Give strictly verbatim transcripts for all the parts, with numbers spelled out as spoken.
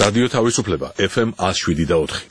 რადიო თავისუფლება ეფ ემ one oh seven და four.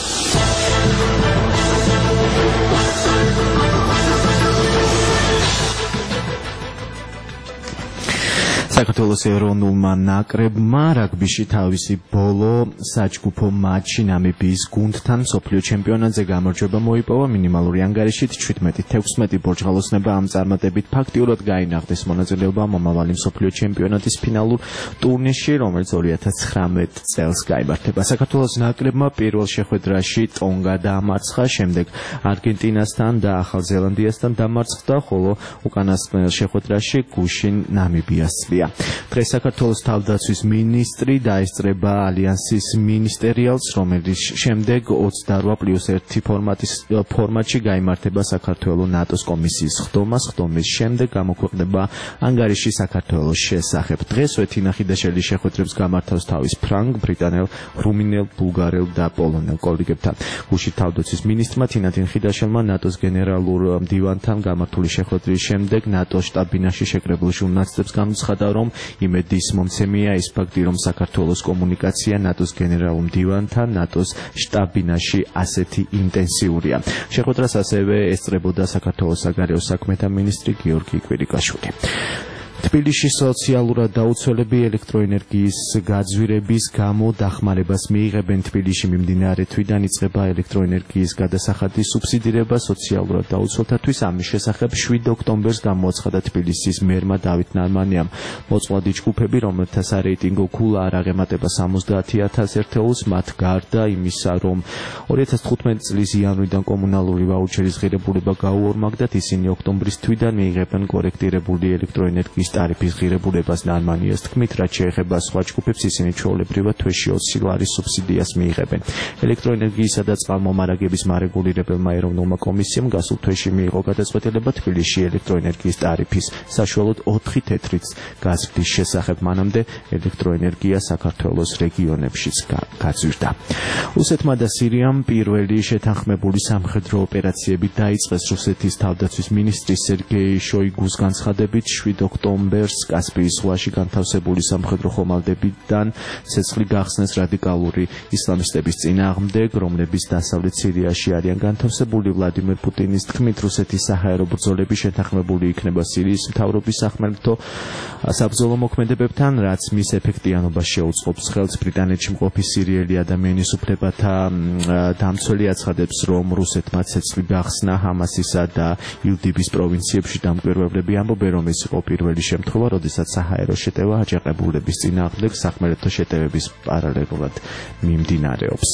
საქართველოს ეროვნულმა ნაკრებმა რაგბიში თავისი ბოლო საჯგუფო მატჩი ნამიბიის გუნდთან მსოფლიო ჩემპიონატზე გამარჯვება მოიპოვა მინიმალური ანგარიშით seventeen sixteen ბორჯღალოსნება ამ წარმატებით ფაქტიურად გაინახდეს მონაწილეობა მომავალი მსოფლიო ჩემპიონატის ფინალურ ტურნირში, რომელიც two thousand nineteen წელს გაიმართება. საქართველოს ნაკრებმა პირველ შეხვედრაში ტონგა დაამარცხა, შემდეგ არგენტინასთან და ახალ ზელანდიასთან დამარცხდა, ხოლო უკანასკნელ შეხვედრაში გუშინ ნამიბიას წლია. დღეს საქართველოს თავდაცვის მინისტრი დაესწრება ალიანსის მინისტერიალს, რომელიც შემდეგ twenty-eight plus one ფორმატის ფორმატში გაიმართება საქართველოს ნატოს კომისიის ხდომას, ხდომის შემდეგ გამოქვეყნდება ანგარიში საქართველოს შესახებ. დღეს ვეთინახიდაშელი შეხვედრებს გამართავს თავის ფრანგ, ბრიტანელ, რუმინელ, ბულგარელ და პოლონელ კოლეგებთან. გუშინ თავდაცვის მინისტრმა თინათინ ხიდაშელმა ნატოს გენერალურ მდივანთან გამართული შეხვედრის შემდეგ ნატოს შტაბ-ბინაში შეკრებულ ჟურნალისტებს გამოცხადა, რომ იმედის მომცემია ის ფაქტი, რომ საქართველოს კომუნიკაცია ნატოს გენერალურ მდივანთან ნატოს შტაბ-ბინაში ასეთი ინტენსიურია. შეხვედრას ასევე ესწრებოდა საქართველოს საგარეო საქმეთა მინისტრი გიორგი კვირიკაშვილი. თბილისში სოციალურად დაუცველები ელექტროენერგიის გაძვირების გამო დახმარებას მიიღებენ. თბილისში მიმდინარე თვიდან იწყება ელექტროენერგიის გადასახადის სუბსიდირება სოციალურად დაუცველთათვის. ამის შესახებ seven ოქტომბერს გამოაცხადა თბილისის მერმა დავით ნარმანიამ. მოწყვლადი ჯგუფები, რომელთა სარეიტინგო ქულა არ აღემატება seventy thousand ერთეულს, მათ გარდა იმისა, რომ two thousand fifteen წლის იანვრიდან კომუნალური ვაუჩერის ღირებულება გაუორმაგდათ, ისინი ოქტომბრის თვიდან მიიღებენ კორექტირებული ელექტროენერგიის ტარიფის ღირებულებას. ნარმანიას თქმით, რაც შეეხება სხვა ჯგუფებს, ისინი ჩვეულებრივად თვეში twenty ლარის სუბსიდიას მიიღებენ. ელექტროენერგიისა და წყალმომარაგების მარეგულირებელმა ეროვნულმა კომისიამ გასულ თვეში მიიღო გადაწყვეტილება თბილისში ელექტროენერგიის ტარიფის საშუალოდ four თეთრიც გაზრდის შესახებ. მანამდე ელექტროენერგია საქართველოს რეგიონებშიც გაძვირდა. რუსეთმა და სირიამ პირველი შეთანხმებული სამხედრო ოპერაციები დაიწყეს. რუსეთის თავდაცვის მინისტრის სერგეი შოიგუს განცხადებით seven ოქტომბერს კასპიის ზღვაში განთავსებული სამხედრო ხომალდებიდან ცეცხლი გახსნეს რადიკალური ისლამისტების წინააღმდეგ, რომლებიც დასავლეთ სირიაში არიან განთავსებული. ვლადიმერ პუტინის თქმით, რუსეთის საჰაერო ბრძოლები შეთანხმებული იქნება სირიის მთავრობის სახმელეთო საბრძოლო მოქმედებებთან, რაც მის ეფექტიანობას შეუწყობს ხელს. ბრიტანეთში მყოფი სირიელი ადამიანის უფლებათა დამცველი აცხადებს, რომ რუსეთმა ცეცხლი გახსნა ჰამასისა და ილდიბის პროვინციებში. დამკვირვებლები ამბობენ, რომ ეს იყო პირველი შემთხვევა, როდესაც საჰაერო შეტევა აჯანყებულების წინააღმდეგ სახმელეთო შეტევების პარალელურად მიმდინარეობს.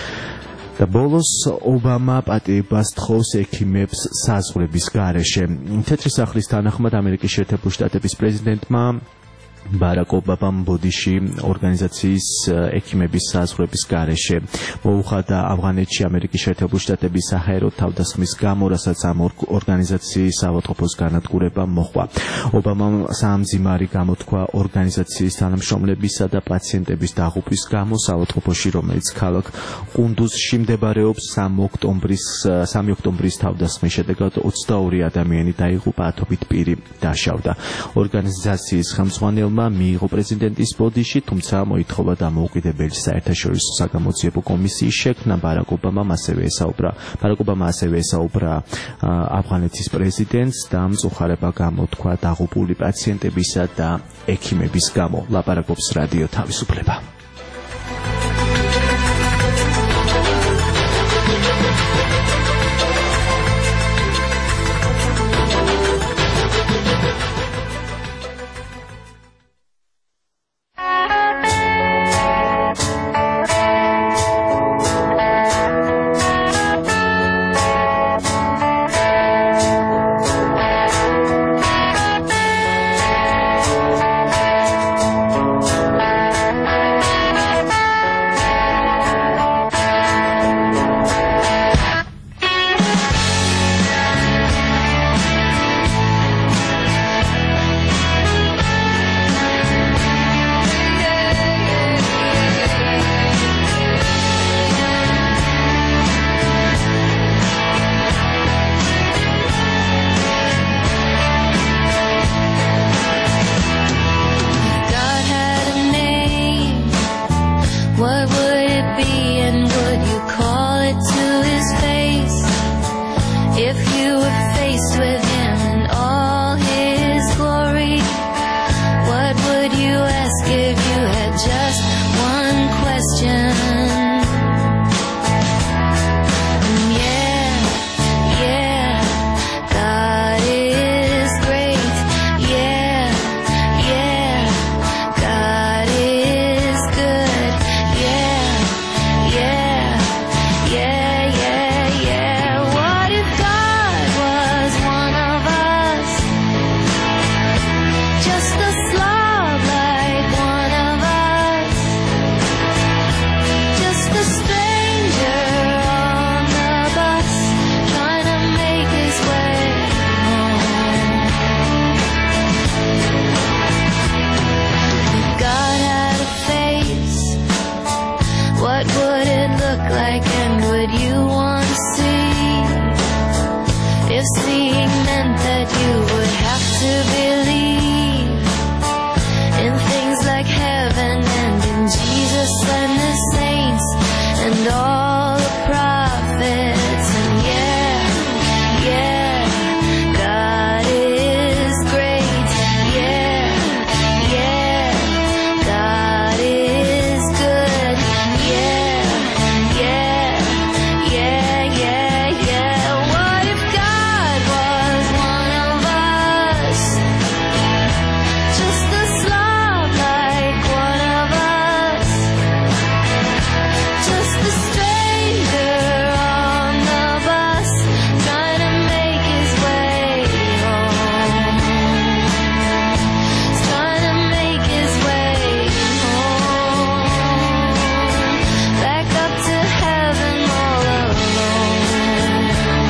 და ბოლოს ობამა პატიებას თხოვს ექიმებს საზღვრების გარეშე. თეთრი სახლის თანახმად ამერიკის შეერთებული შტატების პრეზიდენტმა ბარაკ ობამამ ბოდიში ორგანიზაციის ექიმების საზღვრების გარეშე მოუხადა ავღანეთში ამერიკის შეერთებული შტატების საჰაერო თავდასხმის გამო, რასაც ამ ორგანიზაციის ავადმყოფოს განადგურება მოჰყვა. ობამამ საამძიმარი გამოთქვა ორგანიზაციის თანამშრომლებისა და პაციენტების დაღუპვის გამო საავადმყოფოში, რომელიც ქალაქ ყუნდუზში მდებარეობს. სამი ოქტომბრის თავდასხმის შედეგად twenty-two ადამიანი დაიღუპა, ათობით პირი დაშავდა. ორგანიზაციის ხელმძღვანელმა მიიღო პრეზიდენტის ბოდიში, თუმცა მოითხოვა დამოუკიდებელი საერთაშორისო საგამოძიებო კომისიის შექმნა. ბარაკ ობამამ ასევე ესაუბრა ბარაკ ობამა ასევე ესაუბრა ავღანეთის პრეზიდენტს და მწუხარება გამოთქვა დაღუპული პაციენტებისა და ექიმების გამო. ლაპარაკობს რადიო თავისუფლება. meant that you would have to believe in things like heaven and in Jesus and the saints and all the prophets. And yeah, yeah, God is great. Yeah, yeah, God is good. Yeah, yeah, yeah, yeah, yeah. What if God was one of us? Just a slob like one of us. Just a stranger on the bus trying to make his way home. He's trying to make his way home. Back up to heaven all alone.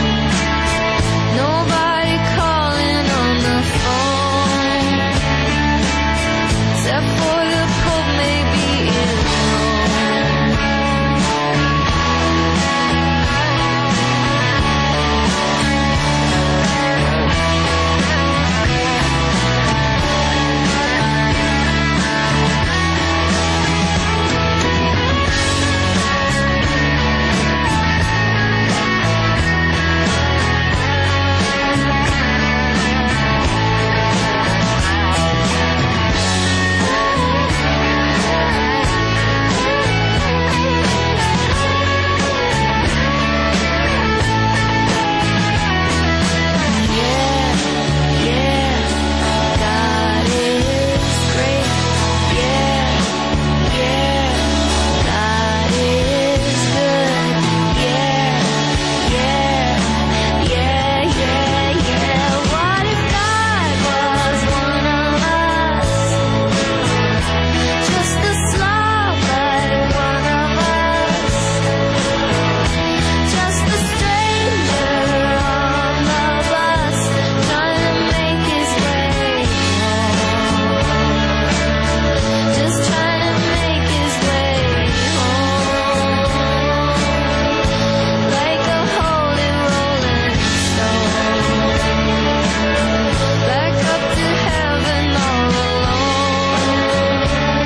Nobody calling on the phone except for the Pope, maybe in Rome. Yeah, yeah, God is great. Yeah, yeah, God is good. Yeah, yeah, yeah, yeah, yeah. What if God was one of us? Just a slob like one of us. Just a stranger on the bus trying to make his way home. Just trying to make his way home. Like a holy rolling stone. Back up to heaven all alone.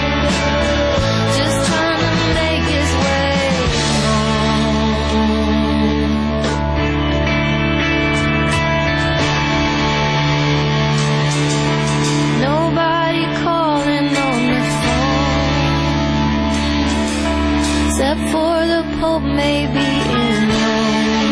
Just trying to make his way home. Nobody calling on the phone except for the Pope, maybe in Rome.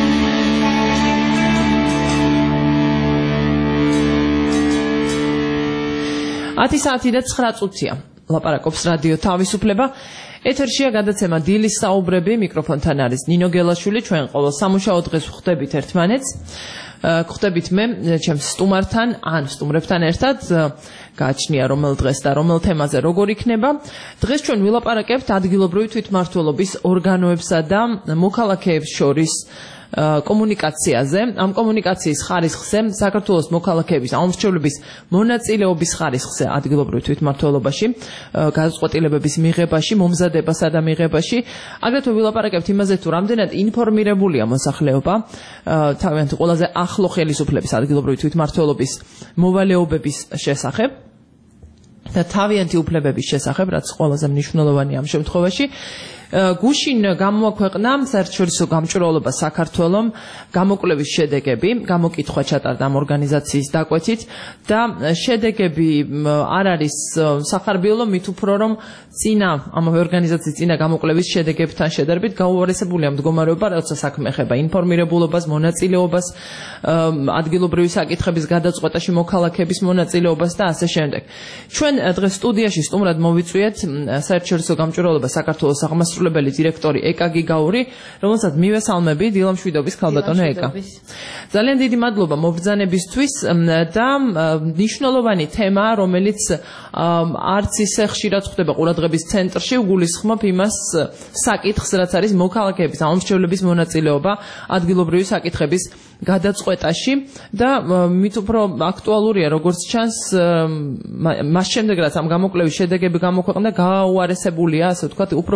ათი საათი და ცხრა წუთია. ლაპარაკობს რადიო თავისუფლება. ეთერშია გადაცემა დილის საუბრები, მიკროფონთან არის ნინო გელაშვილი. ჩვენ ყოველ სამუშაო დღეს ვხვდებით ერთმანეთს. აა, გვხვდებით მე ჩემს სტუმართან ან სტუმრებთან ერთად. აა, გააჩნია რომელ დღეს და რომელ თემაზე როგორ იქნება. დღეს ჩვენ ვილაპარაკებთ ადგილობრივი თვითმმართველობის ორგანოებსა და მოქალაქეებს შორის კომუნიკაციაზე, ამ კომუნიკაციის ხარისხზე, საქართველოს მოქალაქეების ამორჩევლების მონაწილეობის ხარისხზე ადგილობრივ თვითმმართველობაში, გადაწყვეტილებების მიღებაში, მომზადებასა და მიღებაში. აგრეთვე ვილაპარაკებთ იმაზე, თუ რამდენად ინფორმირებულია მოსახლეობა თავიანთი ყველაზე ახლო ხელისუფლების ადგილობრივი თვითმმართველობის მოვალეობების შესახებ და თავიანთი უფლებების შესახებ, რაც ყველაზე მნიშვნელოვანია ამ შემთხვევაში. გუშინ გამოაქვეყნა საერთაშორისო გამჭვირვალობა საქართველომ გამოკვლევის შედეგები, გამოკითხვა ჩატარდა ამ ორგანიზაციის დაკვეთით და შედეგები არ არის სახარბიელო, მით უფრო რომ წინა ამავე ორგანიზაციის წინა გამოკვლევის შედეგებთან შედარებით გაუარესებულია მდგომარეობა, როცა საქმე ეხება ინფორმირებულობას, მონაწილეობას, ადგილობრივი საკითხების გადაწყვეტაში მოქალაქეების მონაწილეობას და ასე შემდეგ. ჩვენ დღეს სტუდიაში სტუმრად მოვიწვიეთ საერთაშორისო გამჭვირვალობა საქართველოს აღმასრულებელი დირექტორი ეკა გიგაური, რომელსაც მივესალმები დილამშვიდობის ქალბატონო ეკა. ძალიან დიდი მადლობა მობრძანებისთვის და მნიშვნელოვანი თემა, რომელიც არც ისე ხშირად ხდება ყურადღების ცენტრში, ვგულისხმობ იმას საკითხს, რაც არის მოქალაქეების ამორჩევლების მონაწილეობა ადგილობრივი საკითხების გადაწყვეტაში და მით უფრო აქტუალურია როგორც ჩანს მას შემდეგ რაც ამ გამოკვლევის შედეგები გამოქვეყნდა, გააუარესებულია, ასე ვთქვათ, უფრო გაპასი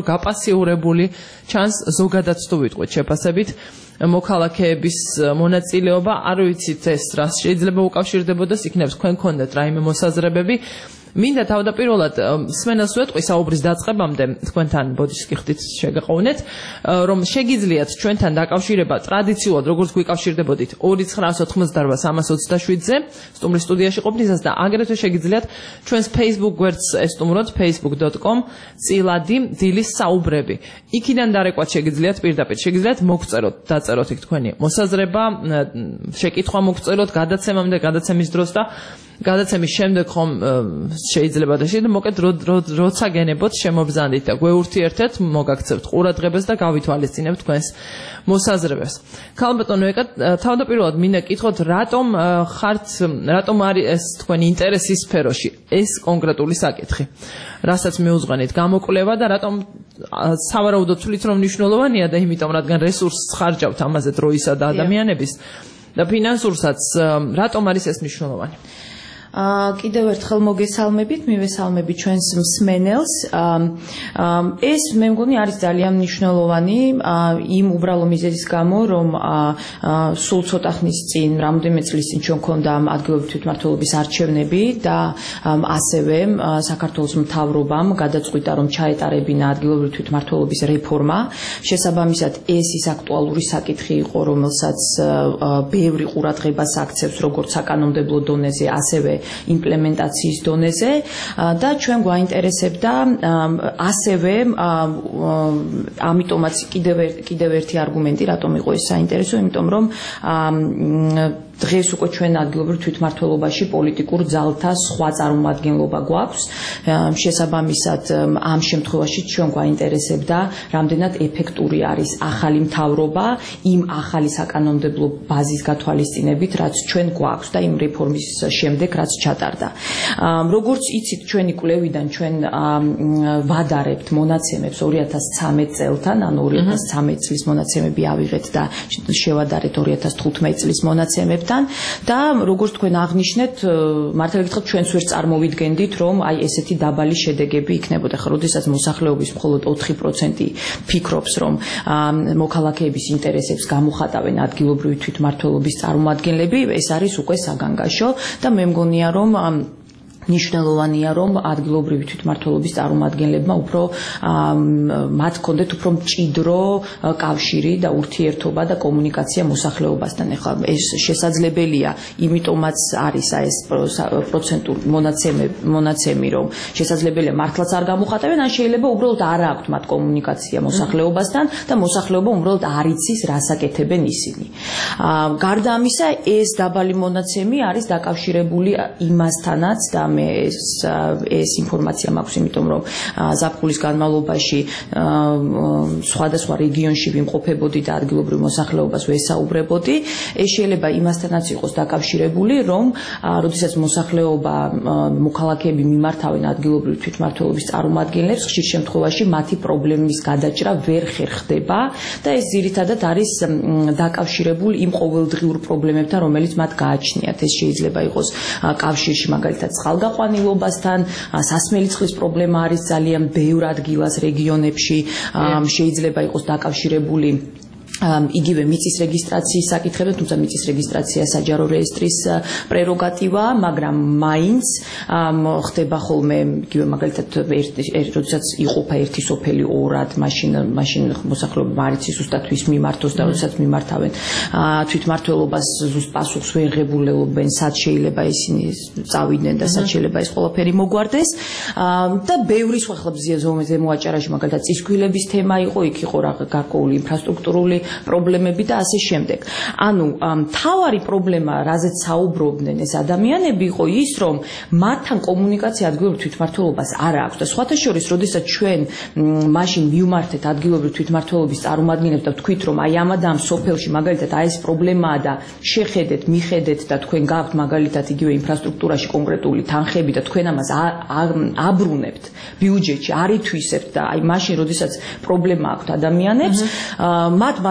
ინტენსიურებული ჩანს ზოგადად თუ ვიტყვით შეფასებით მოქალაქეების მონაწილეობა არ ვიცით ეს რას შეიძლება უკავშირდებოდეს იქნებს თქვენ გქონდეთ რაიმე მოსაზრებები მინდა თავდაპირველად სმენელს ვეტყვი საუბრის დაწყებამდე თქვენთან ბოდიშს კი ხდით შეგაყოვნეთ რომ შეგიძლიათ ჩვენთან დაკავშირება ტრადიციულად როგორც გვიკავშირდებოდით ორი ცხრაას ოცდაოთხმოცდაორ სამას ოცდაშვიდზე სტუმრის სტუდიაში ყოფნისას და აგრეთვე შეგიძლიათ ჩვენს Facebook გვერდს ესტუმროთ facebook dot com წილადი დილის საუბრები იქიდან დარეკვათ შეგიძლიათ პირდაპირ შეგიძლიათ მოგწეროთ დაწეროთ იქ თქვენი მოსაზრება შეკითხვა მოგწეროთ გადაცემამდე გადაცემის დროს და გადაცემის შემდეგ ხომ შეიძლება და შეიძლება მოკეთ როცა გენებოთ შემობზანდით და გვეურთიერთეთ მოგაქცევთ ყურადღებას და გავითვალისწინებთ თქვენს მოსაზრებებს. ქალბატონო ეკა თავდაპირველად მინდა კითხოთ რატომ ხართ რატომ არის ეს თქვენი ინტერესის სფეროში ეს კონკრეტული საკითხი რასაც მიუძღვენით გამოკვლევა და რატომ სავარაუდოდ თვლით რომ მნიშვნელოვანია და იმიტომ რადგან რესურსს ხარჯავთ ამაზე დროისა და ადამიანების და ფინანსურსაც რატომ არის ეს მნიშვნელოვანი კიდევ ერთხელ მოგესალმებით, მივესალმებით ჩვენს მსმენელს. ეს მე მგონი არის ძალიან მნიშვნელოვანი იმ უბრალო მიზეზის გამო, რომ სულ ცოტა ხნის წინ, რამდენიმე წლის წინ ჩვენ გქონდა ადგილობრივი თვითმმართველობის არჩევნები და ასევე საქართველოს მთავრობამ გადაწყვიტა, რომ ჩაეტარებინა ადგილობრივი თვითმმართველობის რეფორმა. შესაბამისად, ეს ის აქტუალური საკითხი იყო, რომელსაც ბევრი ყურადღებას აქცევს როგორც საკანონმდებლო დონეზე, ასევე იმპლემენტაციის დონეზე და ჩვენ გვაინტერესებდა ასევე ამიტომაც კიდევ კიდევ ერთი არგუმენტი რატომ იყო ეს საინტერესო იმიტომ რომ დღეს უკვე ჩვენ ადგილობრივ თვითმმართველობაში პოლიტიკურ ძალთა სხვა წარმომადგენლობა გვაქვს შესაბამისად ამ შემთხვევაში ჩვენ გვაინტერესებდა რამდენად ეფექტური არის ახალი მთავრობა იმ ახალი საკანონმდებლო ბაზის გათვალისწინებით რაც ჩვენ გვაქვს და იმ რეფორმის შემდეგ რაც ჩატარდა როგორც იცით ჩვენი კვლევიდან ჩვენ ვადარებთ მონაცემებს ორი ათას ცხრამეტ წელთან ანუ ორი ათას ცხრამეტ წლის მონაცემები ავიღეთ და შევადარეთ ორი ათას თხუთმეტ წლის მონაცემებს და როგორც თქვენ აღნიშნეთ, მართლა გითხრათ, ჩვენც ვერ წარმოვიდგენდით, რომ აი ესეთი დაბალი შედეგები იქნებოდა. ხა, როდესაც მოსახლეობის მხოლოდ ოთხი პროცენტი ფიქრობს, რომ მოქალაქეების ინტერესებს გამოხატავენ ადგილობრივი თვითმმართველობის წარმომადგენლები, ეს არის უკვე საგანგაშო და მე მგონია, რომ ნიშნულოვანია რომ ადგილობრივი თვითმმართველობის წარმომადგენლებმა უფრო მათ ჰქონდეთ უფრო მჭიდრო კავშირი და ურთიერთობა და კომუნიკაცია მოსახლეობასთან. ეხლა ეს შესაძლებელია, იმიტომაც არის ეს პროცენტული მონაცემი, მონაცემი რომ შესაძლებელია მართლაც არ გამოხატავენ, ან შეიძლება უბრალოდ არ აქვთ მათ კომუნიკაცია მოსახლეობასთან და მოსახლეობა უბრალოდ არ იცის რას აკეთებენ ისინი. გარდა ამისა, ეს დაბალი მონაცემი არის დაკავშირებული იმასთანაც და ეს ეს ინფორმაცია მაქვს, იმიტომ რომ ზაფხულის განმავლობაში სხვადასხვა რეგიონში ვიმყოფებოდი და ადგილობრივ მოსახლეობას ვესაუბრებოდი. ეს შეიძლება იმასთანაც იყოს დაკავშირებული, რომ როდესაც მოსახლეობა მოქალაქეები მიმართავენ ადგილობრივ თვითმმართველობის წარმომადგენლებს, ხშირ შემთხვევაში მათი პრობლემის გადაჭრა ვერ ხერხდება და ეს ძირითადად არის დაკავშირებული იმ ყოველდღიურ პრობლემებთან, რომელიც მათ გააჩნიათ. ეს შეიძლება იყოს კავშირში მაგალითად წყალგაყვანილობასთან, სასმელი წყლის პრობლემა არის ძალიან ბევრ ადგილას რეგიონებში, შეიძლება იყოს დაკავშირებული იგივე მიწის რეგისტრაციის საკითხები, თუმცა მიწის რეგისტრაცია საჯარო რეესტრის პრეროგატივა, მაგრამ მაინც ხდება ხოლმე იგივე მაგალითად როდესაც იყოფა ერთი სოფელი ორად, მაშინ მაშინ მოსახლეობა არ იცის ზუსტად ვის მიმართოს და როდესაც მიმართავენ თვითმმართველობას ზუსტ პასუხს ვერ ღებულობენ, სად შეიძლება ისინი წავიდნენ და სად შეიძლება ეს ყველაფერი მოგვარდეს და ბევრი სხვა ხალხი ზემოაჭარაში მაგალითად წისქვილების თემა იყო, იქ იყო რა გარკვეული ინფრასტრუქტურული პრობლემები და ასე შემდეგ. ანუ მთავარი პრობლემა, რაზეც საუბრობდნენ ეს ადამიანები, იყო ის, რომ მათთან კომუნიკაცია ადგილობრივ თვითმმართველობას არ აქვს და სხვათა შორის, როდესაც ჩვენ მაშინ მივმართეთ ადგილობრივ თვითმმართველობის წარმომადგენლებს და ვთქვით, რომ აი ამ და ამ სოფელში მაგალითად აი ეს პრობლემაა და შეხედეთ, მიხედეთ და თქვენ გაქვთ მაგალითად იგივე ინფრასტრუქტურაში კონკრეტული თანხები და თქვენ ამას აბრუნებთ ბიუჯეტში, არ ითვისებთ და აი მაშინ, როდესაც პრობლემა აქვთ ადამიანებს, მათ მათ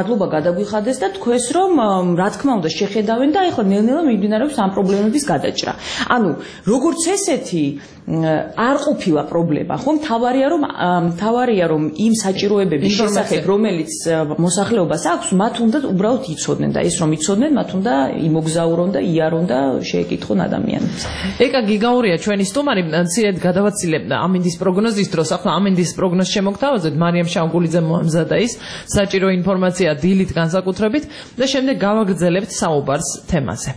მადლობა გადაგვიხადეს და თქვეს რომ რა თქმა უნდა შეხედავენ და ეხლა ნელ-ნელა მიმდინარეობს ამ პრობლემების გადაჭრა. ანუ როგორც ესეთი არ ყოფილა პრობლემა, ხო? თავარია რომ თავარია რომ იმ საჭიროებების შესახებ, რომელიც მოსახლეობას აქვს, მათ უნდა უბრალოდ იცოდნენ და ეს რომ იცოდნენ, მათ უნდა იმოგზაურონ და იარონ და შეეკითხონ ადამიანებს. ეკა გიგაურია ჩვენი სტუმარი, მცირედ გადავაცილებ ამინდის პროგნოზის დროს, ახლა ამინდის პროგნოზს შემოგთავაზეთ, მარიამ შავგულიძე მოამზადა ის საჭირო ინფორმაცია დილით განსაკუთრებით და შემდეგ გავაგრძელებთ საუბარს თემაზე.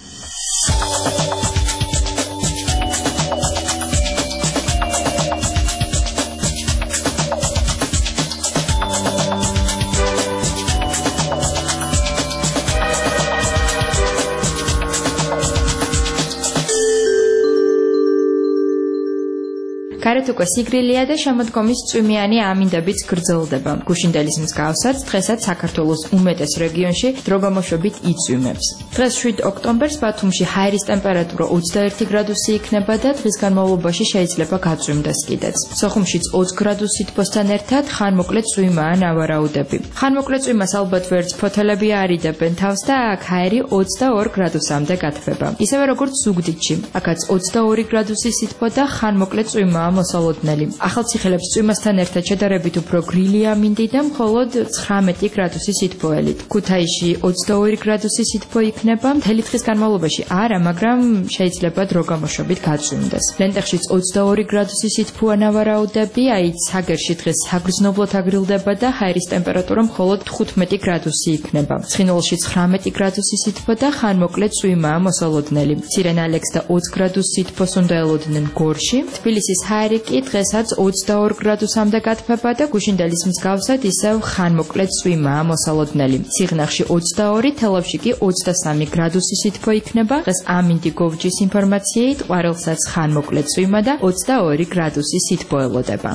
გარეთ უკვე სიგრილია და შემოდგომის წვიმიანი ამინდებიც გრძელდება. გუშინდელის მსგავსად, დღესაც საქართველოს უმეტეს რეგიონში დროგამოშვებით იწვიმებს. დღეს შვიდ ოქტომბერს ბათუმში ჰაერის ტემპერატურა ოცდაერთი გრადუსი იქნება და დღის განმავლობაში შეიძლება გაწვიმდეს კიდეც. სოხუმშიც ოცი გრადუსი სითბოსთან ერთად ხანმოკლე წვიმაა ნავარაუდები. ხანმოკლე წვიმას ალბათ ვერც ფოთოლები არიდებენ თავს და აქ ჰაერი ოცდაორ გრადუსამდე გათბება. ისევე როგორც ზუგდიდში, აქაც ოცდაორი გრადუსი სითბო და ხანმოკლე წვიმაა მოსალოდნელი. ახალციხელებს წვიმასთან ერთად შედარებით უფრო გრილი ამინდი და მხოლოდ ცხრამეტი გრადუსი სითბოელით. ქუთაისში ოცდაორი გრადუსი სითბო იქნება, მთელი დღის განმავლობაში არა, მაგრამ შეიძლება დროგამოშვებით გაწვიმდეს. ლენტეხშიც ოცდაორი გრადუსი სითბოა ნავარაუდები, აი ცაგერში დღეს საგრძნობლად აგრილდება და ჰაერის ტემპერატურა მხოლოდ თხუთმეტი გრადუსი იქნება. ცხინვალში ცხრამეტი გრადუსი სითბო და ხანმოკლე წვიმაა მოსალოდნელი. ცირენალექს და ოცი გრადუსი სითბოს უნდა ელოდნენ გორში. თბილისის ჰაერი კი დღესაც ოცდაორ გრადუსამდე გათბება და გუშინდელის მსგავსად ისევ ხანმოკლე წვიმაა მოსალოდნელი. სიღნაღში ოცდაორი, თელავში კი ოცდასამი გრადუსი სითბო იქნება. დღეს ამინდი გოვჯის ინფორმაციით ყვარელსაც ხანმოკლე წვიმა და ოცდაორი გრადუსი სითბო ელოდება.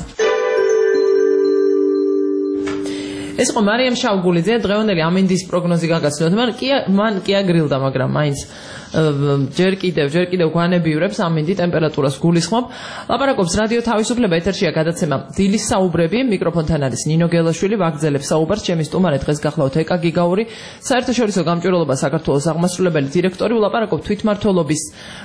ეს ყო მარიამ შავგულიძე დღევანდელი ამინდის პროგნოზი გაგაცნოთ. მან კი მან კი აგრილდა, მაგრამ მაინც ჯერ კიდევ ჯერ კიდევ გვანებიურებს ამინდი ტემპერატურას გულისხმობ. ლაპარაკობს რადიო თავისუფლება, ეთერშია გადაცემა დილის საუბრები, მიკროფონთან არის ნინო გელაშვილი, ვაგრძელებს საუბარს ჩემი სტუმარი დღეს გახლავთ ეკა გიგაური, საერთაშორისო გამჭვირვალობა საქართველოს აღმასრულებელი დირექტორი. ვლაპარაკობ თვითმმართველობის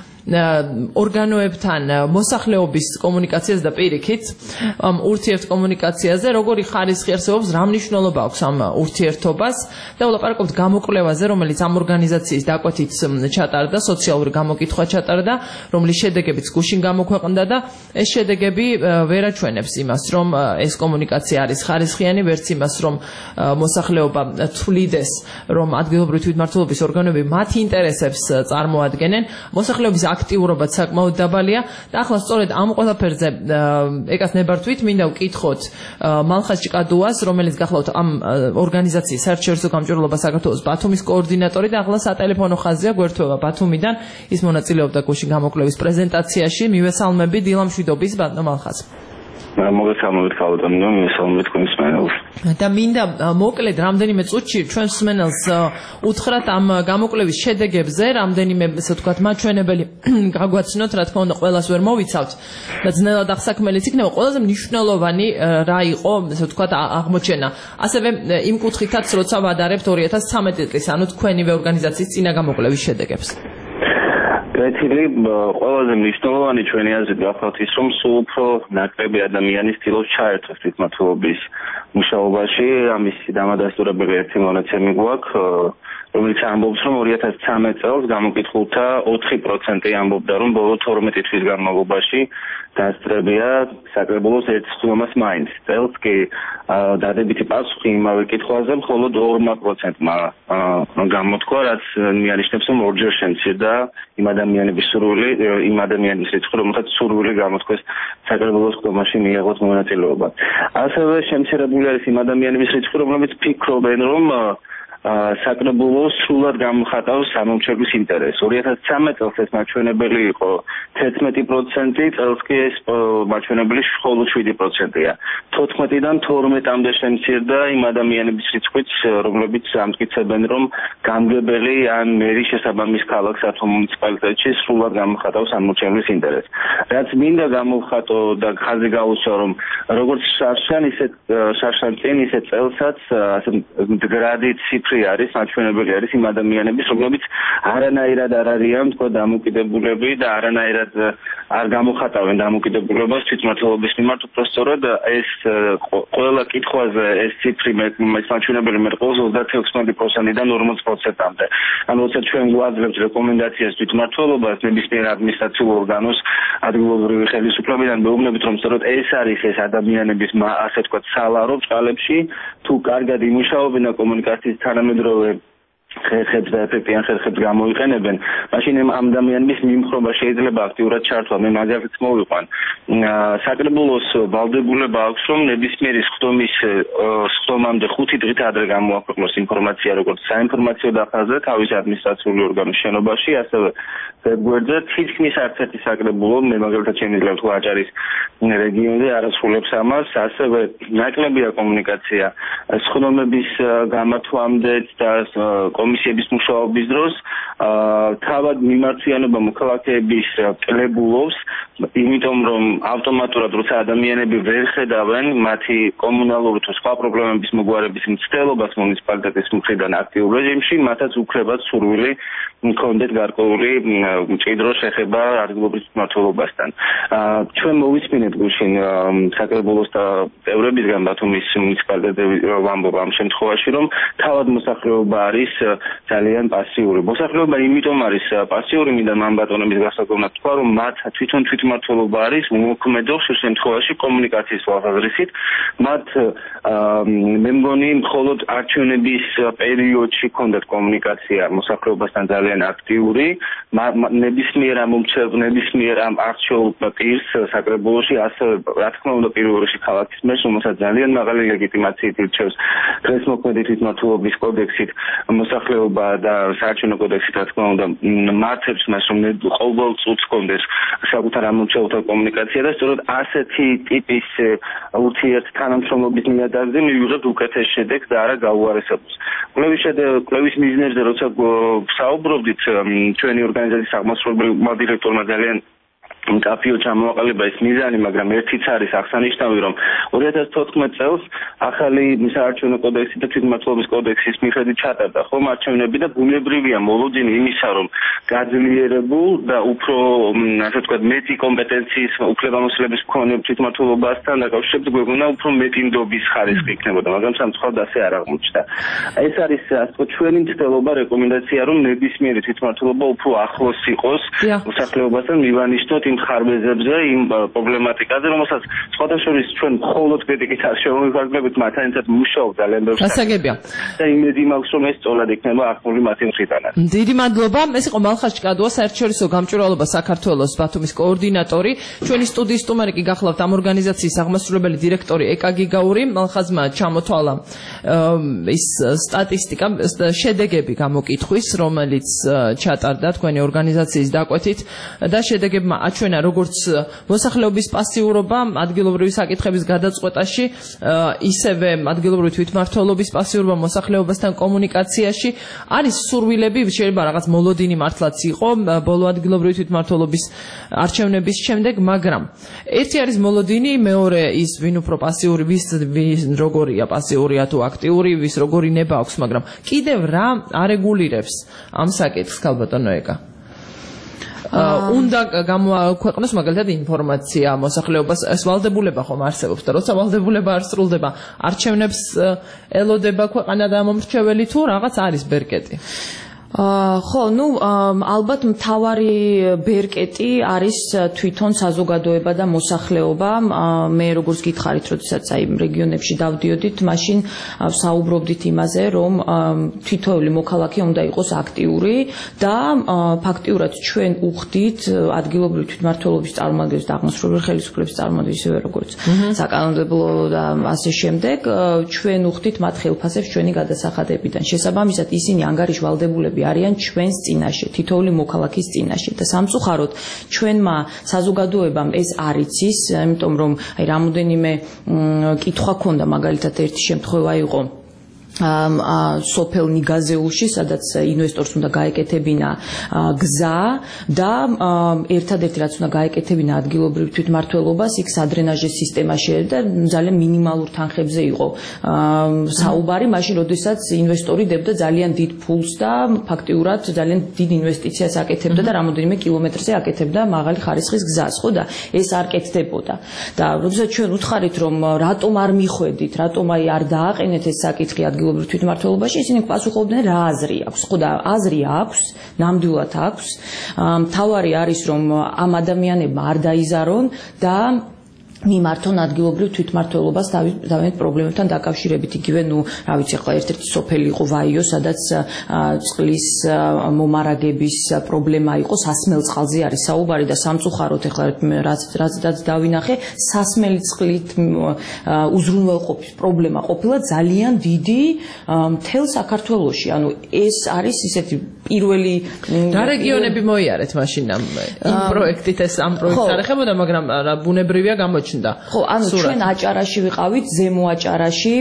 ორგანოებთან მოსახლეობის კომუნიკაციაზე და პირიქით ურთიერთ კომუნიკაციაზე, როგორი ხარისხი არსებობს, რა მნიშვნელობა აქვს ამ ურთიერთობას და ვლაპარაკობთ გამოკვლევაზე, რომელიც ამ ორგანიზაციის დაკვეთით ჩატარდა, სოციალური გამოკითხვა ჩატარდა, რომლის შედეგებიც გუშინ გამოქვეყნდა და ეს შედეგები ვერ აჩვენებს იმას, რომ ეს კომუნიკაცია არის ხარისხიანი, ვერც იმას, რომ მოსახლეობა თვლიდეს, რომ ადგილობრივი თვითმმართველობის ორგანოები მათ ინტერესებს წარმოადგენენ. მოსახლეობის აქტიურობაც საკმაოდ დაბალია და ახლა სწორედ ამ ყველაფერზე ეკას ნებართვით მინდა ვკითხოთ მალხაზ ჭკადუას, რომელიც გახლავთ ამ ორგანიზაციის საერთაშორისო გამჭვირვალობა საქართველოს ბათუმის კოორდინატორი და ახლა სატელეფონო ხაზია გვერდება ბათუმიდან. ის მონაწილეობდა გუშინ გამოკვლევის პრეზენტაციაში. მივესალმები დილამშვიდობის ბატონო მალხაზ. მოგესალმებით ქალბატონო, მივესალმებით თქვენს მსმენელს. და მინდა მოკლედ რამდენიმე წუთში ჩვენს მსმენელს უთხრათ ამ გამოკვლევის შედეგებზე, რამდენიმე ესე ვთქვათ მაჩვენებელი გაგვაცნოთ, რა თქმა უნდა ყველას ვერ მოვიცავთ და ძნელად აღსაქმელიც იქნება. ყველაზე მნიშვნელოვანი რა იყო, ესე ვთქვათ აღმოჩენა. ასევე იმ კუთხითაც როცა ვადარებთ ორი ათას ცხრამეტი წლის, ანუ თქვენივე ორგანიზაციის წინა გამოკვლევის შედეგებს. კეთილი, ყველაზე მნიშვნელოვანი ჩვენი აზრით გახლავთ ის, რომ სულ უფრო ნაკლები ადამიანი ცდილობს ჩაერთოს თვითმმართველობის მუშაობაში. ამის დამადასტურებელი ერთი მონაცემი გვაქვს, რომელიც ამბობს, რომ ორი ათას ცხრამეტ წელს გამოკითხულთა ოთხი პროცენტი ამბობდა, რომ ბოლო თორმეტი თვის განმავლობაში დასწრებია საკრებულოს ერთ სხდომას მაინც. წელს კი დადებითი პასუხი იმავე კითხვაზე მხოლოდ ორმა პროცენტმა გამოთქვა, რაც მიანიშნებს, რომ ორჯერ შემცირდა იმ ადამიანების სურვილი, იმ ადამიანების რიცხვი, რომელთაც სურვილი გამოთქვეს საკრებულოს სხდომაში მიიღოთ მონაწილეობა. ასევე შემცირებული არის იმ ადამიანების რიცხვი, რომლებიც ფიქრობენ, რომ საკრებულოს სრულად გამოხატავს სამომრჩევლის ინტერესს. ორი ათას ცხრამეტ წელს ეს მაჩვენებელი იყო თერთმეტი პროცენტი, წელს კი ეს მაჩვენებელი მხოლოდ შვიდი პროცენტია. თოთხმეტიდან თორმეტამდე შემცირდა იმ ადამიანების რიცხვიც, რომლებიც ამტკიცებენ, რომ გამგებელი ან მერი შესაბამის ქალაქს თუ მუნიციპალიტეტში სრულად გამოხატავს სამომრჩევლის ინტერესს. რაც მინდა გამოვხატო და ხაზი გაუსვა, რომ როგორც შარშან, ისე შარშან წინ, ისე წელსაც ასე მდგრადი ციფრი არის, მაჩვენებელი არის იმ ადამიანების, რომლებიც არანაირად არ არიან თქო დამოკიდებულები და არანაირად არ გამოხატავენ დამოკიდებულებას თვითმმართველობის მიმართ. უბრალოდ ეს ყველა კითხვაზე ეს ციფრი მაჩვენებელი მეტყველს ოცდაექვსი პროცენტიდან ორმოც პროცენტამდე. ანუ როცა ჩვენ გვაძლევთ რეკომენდაციას თვითმმართველობას ნებისმიერ ადმინისტრაციულ ორგანოს ადგილობრივი ხელისუფლებიდან, მეუბნებით, რომ სწორედ ეს არის ეს ადამიანების ასე ვთქვათ სალარო წყალებში, თუ კარგად იმუშაობენ და კომუნიკაციის თანამედროვე ხერხებს და ეფექტიან ხერხებს გამოიყენებენ, მაშინ ამ ადამიანების მიმხრობა შეიძლება აქტიურად ჩართვა. მე მაგალითად მოვიყვან. საკრებულოს ვალდებულება აქვს, რომ ნებისმიერი სხდომის სხდომამდე ხუთი დღით ადრე გამოაქვეყნოს ინფორმაცია, როგორც საინფორმაციო დაფაზე თავის ადმინისტრაციული ორგანოს შენობაში, ასევე ვებგვერდზე. თითქმის არც ერთი საკრებულო, მე მაგალითად შემიძლია თუ აჭარის რეგიონზე არ ასრულებს ამას, ასევე ნაკლებია კომუნიკაცია სხდომების გამართვამდეც და კომისიების მუშაობის დროს თავად მიმართვიანობა მოქალაქეების კლებულობს, იმიტომ რომ ავტომატურად როცა ადამიანები ვერ ხედავენ მათი კომუნალური თუ სხვა პრობლემების მოგვარების მცდელობას მუნიციპალიტეტის მხრიდან აქტიურ რეჟიმში, მათაც უქრებათ სურვილი მქონდეთ გარკვეული მჭიდრო შეხება ადგილობრივ მმართველობასთან. ჩვენ მოვისმინეთ გუშინ საკრებულოს წევრებისგან ბათუმის მუნიციპალიტეტები ვამბობ ამ შემთხვევაში, რომ თავად მოსახლეობა არის ძალიან პასიური. მოსახლეობა იმიტომ არის პასიური, მინდა მან ბატონების გასაგონად თქვა, რომ მათ თვითონ თვითმმართველობა არის უმოქმედო შემთხვევაში კომუნიკაციის თვალსაზრისით. მათ მე მგონი მხოლოდ არჩევნების პერიოდში ქონდათ კომუნიკაცია მოსახლეობასთან ძალიან აქტიური. ნებისმიერ ამომრჩევ, ნებისმიერ ამ არჩეულ პირს საკრებულოში, ასევე რა თქმა უნდა პირველ რიგში ქალაქის მერს, რომელსაც ძალიან მაღალი ლეგიტიმაციით ირჩევს დღესმოქმედი თვითმმართველობის კოდექსით მოსახლეობა და საარჩევნო კოდექსით, რა თქმა უნდა, მართებს მას, რომ ყოველ წუთს კონდეს საკუთარ ამომრჩევლთა კომუნიკაცია და სწორედ ასეთი ტიპის ურთიერთ თანამშრომლობის ნიადაგზე მივიღებთ უკეთეს შედეგს და არა გაუარესებულს. კვლევის კვლევის მიზნებზე როცა საუბრობდით, ჩვენი ორგანიზაციის აღმასრულებელმა დირექტორმა ძალიან მკაფიო ჩამოაყალიბა ეს მიზანი, მაგრამ ერთიც არის აღსანიშნავი, რომ ორი ათას თოთხმეტ წელს ახალი საარჩევნო კოდექსი და თვითმმართველობის კოდექსის მიხედვით ჩატარდა ხომ არჩევნები და ბუნებრივია მოლოდინი იმისა, რომ გაძლიერებულ და უფრო ასე ვთქვათ მეტი კომპეტენციის უფლებამოსილების მქონე თვითმმართველობასთან დაკავშირებით გვეუბნა უფრო მეტი ნდობის ხარისხი იქნებოდა, მაგრამ სამწუხაროდ ასე არ აღმოჩნდა. ეს არის ასე ვთქვათ ჩვენი მცდელობა, რეკომენდაცია, რომ ნებისმიერი თვითმმართველობა უფრო ახლოს იყოს მოსახლეობასთან, მივანიშნოთ იმ ხარბეზებზე, იმ პრობლემატიკაზე, რომელსაც სხვათა შორის ჩვენ მხოლოდ კრიტიკით არ შევმივარდნებით, მათთან ერთად მუშაობ ძალიან ბევრ გასაგებია. და იმედი მაქვს, რომ ეს სწორად იქნება აღქმული მათი მხრიდანაც. დიდი მადლობა. ეს იყო მალხაზ ჭკადუა, საერთაშორისო გამჭვირვალობა საქართველოს ბათუმის კოორდინატორი. ჩვენი სტუდიის სტუმარი კი გახლავთ ამ ორგანიზაციის აღმასრულებელი დირექტორი ეკა გიგაური. მალხაზმა ჩამოთვალა ის სტატისტიკა, შედეგები გამოკითხვის, რომელიც ჩატარდა თქვენი ორგანიზაციის დაკვეთით და შედეგებმა აჩვენა როგორც მოსახლეობის პასიურობა ადგილობრივი საკითხების გადაწყვეტაში, ისევე ადგილობრივი თვითმმართველობის პასიურობა მოსახლეობასთან კომუნიკაციაში. არის სურვილები, შეიძლება რაღაც მოლოდინი მართლაც იყო ბოლო ადგილობრივი თვითმმართველობის არჩევნების შემდეგ, მაგრამ ერთი არის მოლოდინი, მეორე ის ვინ უფრო პასიური, ვის როგორია პასიურია თუ აქტიური, ვის როგორი ნება აქვს, მაგრამ კიდევ რა არეგულირებს ამ საკითხს, ქალბატონო ეკა? უნდა გამოაქვეყნოს მაგალითად ინფორმაცია მოსახლეობას, ეს ვალდებულება ხომ არსებობს და როცა ვალდებულება არ სრულდება, არჩევნებს ელოდება ქვეყანა და მომრჩეველი თუ რაღაც არის ბერკეტი? ხო, ну, ალბათ მთავარი ბერკეტი არის თვითონ საზოგადოება და მოსახლეობა. მე როგორც გითხარით, როდესაც აი რეგიონებში დავდიოდით, მაშინ საუბრობდით იმაზე, რომ თითოეული მოქალაქე უნდა იყოს აქტიური და ფაქტიურად ჩვენ უხდით ადგილობრივი თვითმმართველობის წარმომადგენლებს და აღმასრულებელი ხელისუფლების წარმომადგენლებს, ისევე როგორც საკანონმდებლო და ასე შემდეგ, ჩვენ უხდით მათ ხელფასებს ჩვენი გადასახადებიდან. შესაბამისად, ისინი ანგარიშვალდებულები არიან ჩვენს წინაშე, თითოეული მოქალაქის წინაშე და სამწუხაროდ ჩვენმა საზოგადოებამ ეს არ იცის, იმიტომ რომ აი რამოდენიმე კითხვა ქონდა, მაგალითად ერთი შემთხვევა იყო სოფელ ნიგაზეულში, სადაც ინვესტორს უნდა გაეკეთებინა გზა და ერთადერთი რაც უნდა გაეკეთებინა ადგილობრივ თვითმმართველობას, იქ სადრენაჟის სისტემა შეერდა და ძალიან მინიმალურ თანხებზე იყო საუბარი, მაშინ როდესაც ინვესტორი დებდა ძალიან დიდ ფულს და ფაქტიურად ძალიან დიდ ინვესტიციას აკეთებდა და რამოდენიმე კილომეტრზე აკეთებდა მაღალი ხარისხის გზას, ხო და ეს არ კეთდებოდა. და როდესაც ჩვენ უთხარით, რომ რატომ არ მიხვედით, რატომ აი არ დააყენეთ ეს საკითხი ადგილობრივ თვითმმართველობაში, ისინი პასუხობდნენ რა აზრი აქვს. ხო და აზრი აქვს, ნამდვილად აქვს. მთავარი არის რომ ამ ადამიანებმა არ დაიზარონ და მიმართონ ადგილობრივ თვითმმართველობას თავიანთ პრობლემებთან დაკავშირებით. იგივე, ну, რა ვიცი, ახლა ერთ-ერთი სოფელი იყო ვაიო, სადაც წყლის მომარაგების პრობლემა იყო, სასმელ წყალზე არის საუბარი და სამწუხაროდ ახლა რაც რაც დავინახე, სასმელი წყლით უზრუნველყოფის პრობლემა ყოფილა ძალიან დიდი მთელ საქართველოში. ანუ ეს არის ისეთი პირველი რა რეგიონები მოიარეთ მაშინ ამ იმ პროექტით, ეს ამ პროექტს არ ეხებოდა, მაგრამ რა ბუნებრივია გამოჩნდა. ხო, ანუ ჩვენ აჭარაში ვიყავით, ზემო აჭარაში,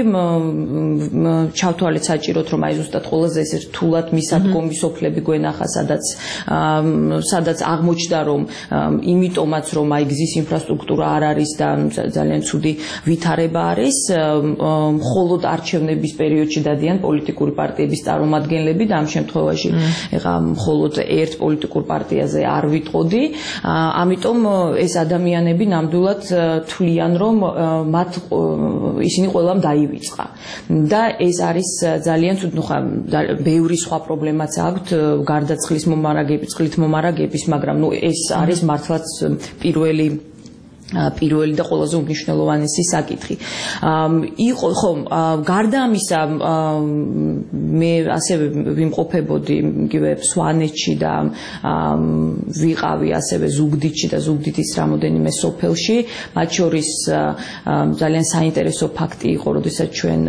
ჩავთვალეთ საჭიროთ, რომ აი ზუსტად ყველაზე ეს რთულად მისადგომი სოფლები გვენახა, სადაც სადაც აღმოჩნდა, რომ იმიტომაც რომ აი გზის ინფრასტრუქტურა არ არის და ძალიან ცუდი ვითარება არის, მხოლოდ არჩევნების პერიოდში დადიან პოლიტიკური პარტიების წარმომადგენლები და ამ შემთხვევაში ეხა მხოლოდ ერთ პოლიტიკურ პარტიაზე არ ვიტყოდი, ამიტომ ეს ადამიანები ნამდვილად თვლიან, რომ მათ ისინი ყველამ დაივიწყა. და ეს არის ძალიან ცუდ, ნუ ხა ბევრი სხვა პრობლემაც აქვთ, გარდა წყლის მომარაგების, წყლით მომარაგების, მაგრამ ნუ ეს არის მართლაც პირველი პირველი და ყველაზე უმნიშვნელოვანესი საკითხი. იყო ხო, გარდა ამისა, მე ასევე ვიმყოფებოდი იგივე სვანეთში და ვიყავი ასევე ზუგდიდში და ზუგდიდის რამოდენიმე სოფელში, მათ შორის ძალიან საინტერესო ფაქტი იყო, როდესაც ჩვენ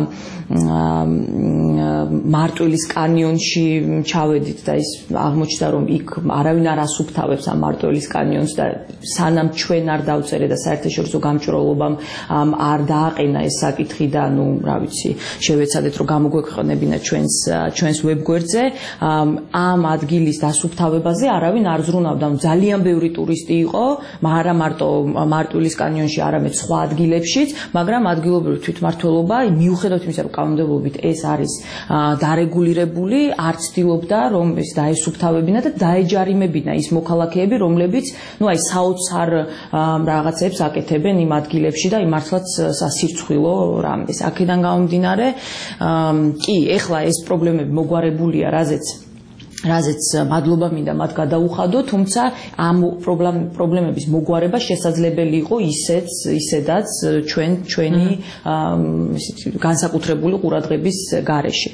მარტვილის კანიონში ჩავედით და ის აღმოჩნდა, რომ იქ არავინ არ ასუფთავებს ამ მარტვილის კანიონს და სანამ ჩვენ არ დავწერე და საერთაშორისო გამჭვირვალობამ არ დააყენა ეს საკითხი და ნუ რა ვიცი, შევეცადეთ რომ გამოგვექვეყნებინა ჩვენს ჩვენს ვებგვერდზე, ამ ადგილის დასუფთავებაზე არავინ არ ზრუნავდა. ძალიან ბევრი ტურისტი იყო, არა მარტო მარტვილის კანიონში, არამედ სხვა ადგილებშიც, მაგრამ ადგილობრივი თვითმმართველობა მიუხედავად იმისა, რომ კანონმდებლობით ეს არის დარეგულირებული, არ ცდილობდა რომ ეს დაესუფთავებინა და დაეჯარიმებინა ის მოქალაქეები, რომლებიც ნუ აი საოცარ რაღაცებს აკეთებენ იმ ადგილებში და იმართლაც სასირცხვილო რამეს. აქედან გამომდინარე, კი, ეხლა ეს პრობლემები მოგვარებულია, რაზეც რაზეც მადლობა მინდა მათ გადაუხადო, თუმცა ამ პრობლემების მოგვარება შესაძლებელი იყო ისეც, ისედაც ჩვენ ჩვენი ისეთი განსაკუთრებული ყურადღების გარეშე.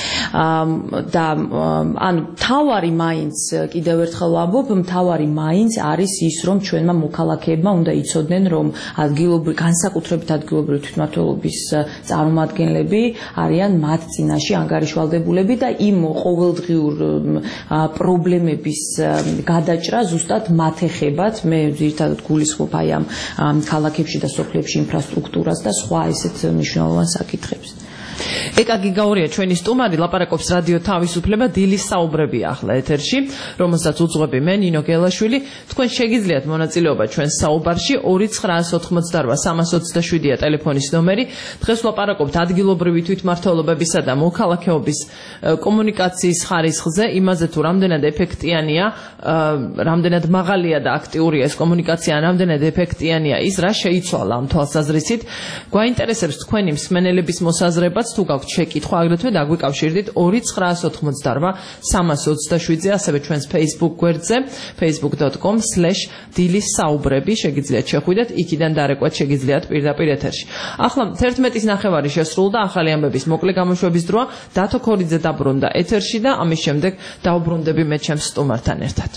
და ანუ თავარი მაინც კიდევ ერთხელ ვამბობ, თავარი მაინც არის ის, რომ ჩვენმა მოქალაქეებმა უნდა იცოდნენ, რომ ადგილობრივი განსაკუთრებით ადგილობრივი თვითმმართველობის წარმომადგენლები არიან მათ წინაშე ანგარიშვალდებულები და იმ ყოველდღიურ პრობლემების გადაჭრა ზუსტად მათ ეხებათ. მე ძირითადად გულისხმობ აი ამ ქალაქებში და სოფლებში ინფრასტრუქტურას და სხვა ესეთ მნიშვნელოვან საკითხებს. ეკა გიგაურია ჩვენი სტუმარი, ლაპარაკობს რადიო თავისუფლება, დილის საუბრები ახლა ეთერში, რომელსაც უძღვები მე ნინო გელაშვილი. თქვენ შეგიძლიათ მონაწილეობა ჩვენ საუბარში ორი ცხრაას ოთხმოცდარვა სამას ოცდაშვიდია ტელეფონის ნომერი. დღეს ლაპარაკობთ ადგილობრივი თვითმმართველობებისა და მოქალაქეობის კომუნიკაციის ხარისხზე, იმაზე თუ რამდენად ეფექტიანია, რამდენად მაღალია და აქტიურია ეს კომუნიკაცია, რამდენად ეფექტიანია ის, რა შეიცვალა ამ თვალსაზრისით. გვაინტერესებს თქვენი მსმენელების მოსაზრება ამიტომაც თუ გაქვთ შეკითხვა, აგრეთვე დაგვიკავშირდით ორი ცხრაას ოთხმოცდაოთხ სამას ოცდაშვიდზე, ასევე ჩვენს Facebook გვერდზე facebook dot com slash დილის საუბრები შეგიძლიათ შეხვიდეთ, იქიდან დარეკვათ შეგიძლიათ პირდაპირ ეთერში. ახლა თერთმეტის ნახევარი შესრულდა, ახალი ამბების მოკლე გამოშვების დროა. დათო ქორიძე დაბრუნდა ეთერში და ამის შემდეგ დავბრუნდები მე ჩემს სტუმართან ერთად.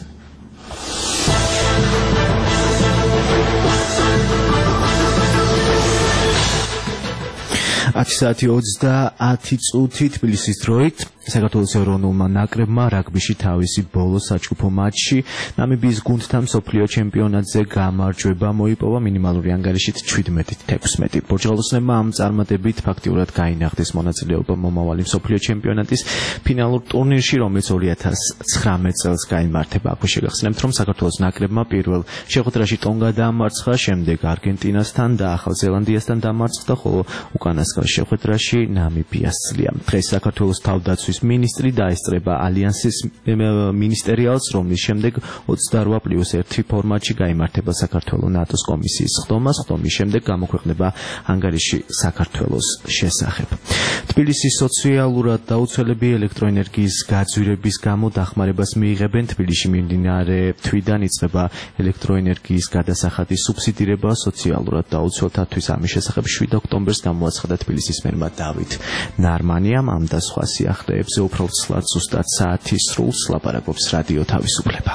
ათი საათი ოცდაათი წუთი თბილისის დროით საქართველოს ეროვნულმა ნაკრებმა რაგბიში თავისი ბოლო საჯგუფო მატჩში ნამიბიის გუნდთან მსოფლიო ჩემპიონატზე გამარჯვება მოიპოვა მინიმალური ანგარიშით შვიდმეტით თექვსმეტი. პორტუგალებმა ამ წარმატებით ფაქტიურად გაინახეს მონაწილეობა მომავალი მსოფლიო ჩემპიონატის ფინალურ ტურნირში, რომელიც ორი ათას ცხრამეტ წელს გაიმართება. აქვე შეგახსენებთ, რომ საქართველოს ნაკრებმა პირველ შეხვედრაში ტონგა დაამარცხა, შემდეგ არგენტინასთან და ახალ ზელანდიასთან დამარცხდა, ხოლო უკანასკნელ შეხვედრაში ნამიბიას სძლია. დღეს საქართველოს თავდაცვის მინისტრი დაესწრება ალიანსის მინისტერიალს, რომლის შემდეგ ოცდარვა პლუს ერთი ფორმატში გაიმართება საქართველოს ნატოს კომისიის ხდომას. ხდომის შემდეგ გამოქვეყნება ანგარიში საქართველოს შესახებ. თბილისის სოციალურად დაუცველები ელექტროენერგიის გაძვირების გამო დახმარებას მიიღებენ. თბილისში მიმდინარე თვიდან იწყება ელექტროენერგიის გადასახადის სუბსიდირება სოციალურად დაუცველთათვის. ამის შესახებ შვიდ ოქტომბერს გამოაცხადა თბილისის მერმა დავით ნარმანიამ. ამ და სხვა სიახლეებზე უფრო ცლად ზუსტად საათის სრულს ლაპარაკობს რადიო თავისუფლება.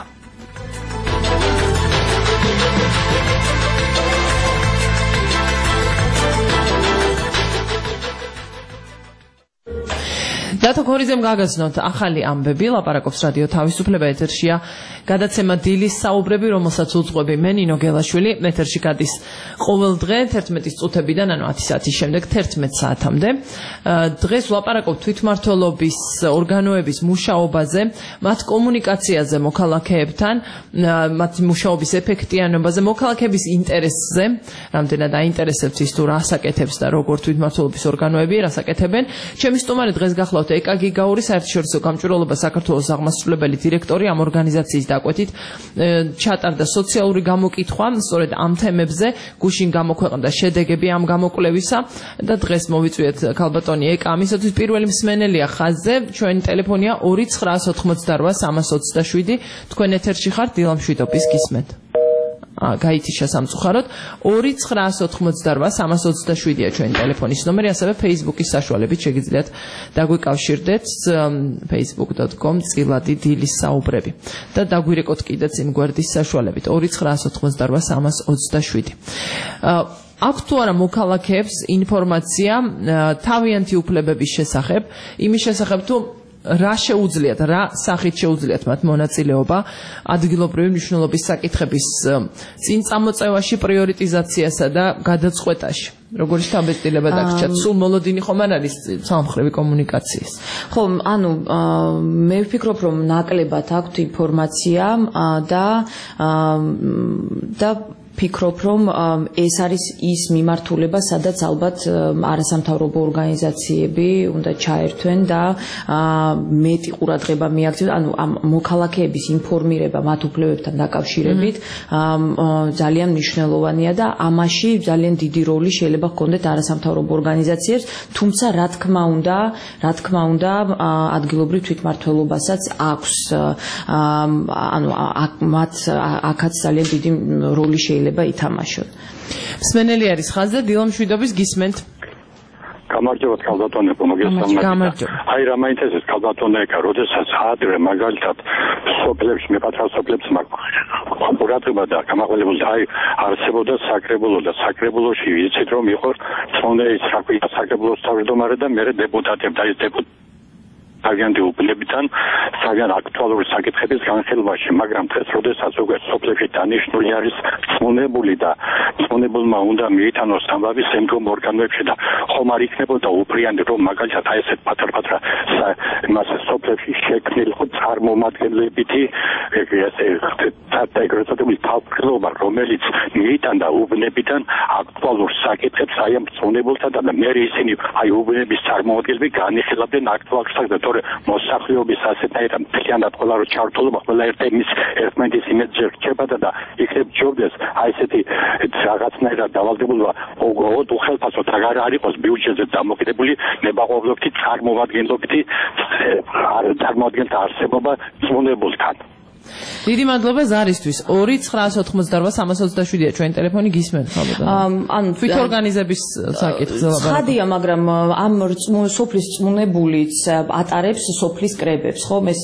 დათო ქორიძემ გაგაცნოთ ახალი ამბები, ლაპარაკობს რადიო თავისუფლება, ეთერშია გადაცემა დილის საუბრები, რომელსაც უძღვები მე ნინო გელაშვილი. ეთერში გადის ყოველ დღე თერთმეტის წუთებიდან, ანუ ათი საათის შემდეგ თერთმეტ საათამდე. დღეს ვლაპარაკობ თვითმმართველობის ორგანოების მუშაობაზე, მათ კომუნიკაციაზე მოქალაქეებთან, მათ მუშაობის ეფექტიანობაზე, მოქალაქეების ინტერესზე, რამდენად აინტერესებს ის თუ რას აკეთებს და როგორ თვითმმართველობის ორგანოები რას აკეთებენ. ჩემი სტუმარი დღეს გახლავთ ეკა გიგაური, საერთაშორისო გამჭვირვალობა საქართველოს აღმასრულებელი დირექტორი. ამ ორგანიზაციის დაკვეთით ჩატარდა სოციალური გამოკითხვა სწორედ ამ თემებზე, გუშინ გამოქვეყნდა შედეგები ამ გამოკვლევისა და დღეს მოვიწვიეთ ქალბატონი ეკა ამისათვის პირველი მსმენელია ხაზზე. ჩვენი ტელეფონია ორი ცხრაას ოთხმოცდაორვა სამას ოცდაშვიდი. თქვენ ეთერში ხართ, დილა მშვიდობის გისმენთ. გაითიშა სამწუხაროდ. ორი ცხრაას ოთხმოცდაორვა სამას ოცდაშვიდია ჩვენი ტელეფონის ნომერი, ასევე Facebook-ის საშუალებით შეგიძლიათ დაგვიკავშირდეთ facebook dot com წილადი დილის საუბრები და დაგვირეკოთ კიდეც იმ გვერდის საშუალებით ორი ცხრაას ოთხმოცდაორვა სამას ოცდაშვიდი. აქვთ თუ არა მოქალაქეებს ინფორმაცია თავიანთი უფლებების შესახებ, იმის შესახებ თუ რა შეუძლიათ, რა სახით შეუძლიათ მათ მონაწილეობა ადგილობრივი მნიშვნელობის საკითხების წინ წამოწევაში, პრიორიტიზაციასა და გადაწყვეტაში. როგორი შთაბეჭდილება დაგჭირთ? სულ მოლოდინი ხომ არ არის სამხრივი კომუნიკაციის? ხო, ანუ მე ვფიქრობ, რომ ნაკლებად აქვთ ინფორმაცია და და ფიქრობ, რომ ეს არის ის მიმართულება, სადაც ალბათ არასამთავრობო ორგანიზაციები უნდა ჩაერთვენ და მეტი ყურადღება მიაქციონ, ანუ ამ მოქალაქეების ინფორმირება მათ უფლებებთან დაკავშირებით ძალიან მნიშვნელოვანია და ამაში ძალიან დიდი როლი შეიძლება ჰქონდეთ არასამთავრობო ორგანიზაციებს, თუმცა რა თქმა უნდა, რა თქმა უნდა, ადგილობრივ თვითმმართველობასაც აქვს, ანუ მათ აქაც ძალიან დიდი როლი შეიძლება ითამაშოთ. მსმენელი არის ხაზზე, დილა მშვიდობის გისმენთ. გამარჯობა ქალბატონებო, მოგესალმებით. აი რა მაინტერესებს ქალბატონო ეკა, როდესაც ადრე მაგალითად სოფლებში, მეპატრალ სოფლებში ყურადღება და გამაღლებული აი არსებობდა საკრებულო და საკრებულოში იცით რომ იყო წონეის რა ქვია საკრებულოს თავმჯდომარე და მე დეპუტატები და ეს დეპუტატები აგენტი უფლებიდან ძალიან აქტუალური საკითხების განხილვაში, მაგრამ დღეს როდესაც უკვე სოფლებში დანიშნული არის წონებული და წონებულმა უნდა მიიტანოს ამბავი შემდგომ ორგანოებში და ხომ არ იქნებოდა უფრიანი რომ მაგალითად აი ესეთ პატარ-პატარა იმას სოფლებში შექმნილიყო წარმომადგენლებითი ესე ეგრეთებული თავმჯდომარე, რომელიც მიიტანდა უბნებიდან აქტუალურ საკითხებს აი ამ წონებულთან და მე ისინი აი უბნების წარმომადგენლები განიხილავდნენ აქტუალურ საკითხებს. მეორე მოსახლეობის ასეთნაირად მთლიანად ყველა რო ჩართულობა ყველა ერთის ერთმანეთის იმედზე რჩებოდა და იქნებ ჯობდეს აი ესეთი რაღაცნაირად დავალდებულება ოღონდ უხელფასოდ აღარ არ იყოს ბიუჯეტზე დამოკიდებული ნებაყოფლობითი წარმომადგენლობითი წარმოადგენთა არსებობა წმუნებულთან. დიდი მადლობა ზარისთვის. ორი ცხრაას ოთხმოცდაორვა სამას ოცდაშვიდია ჩვენი ტელეფონი გისმენთ ხალხო. ანუ თვით ორგანიზების საკითხზე ლაპარაკობთ. ხადია, მაგრამ ამ სოფლის წმუნებულიც ატარებს სოფლის კრებებს, ხო? ეს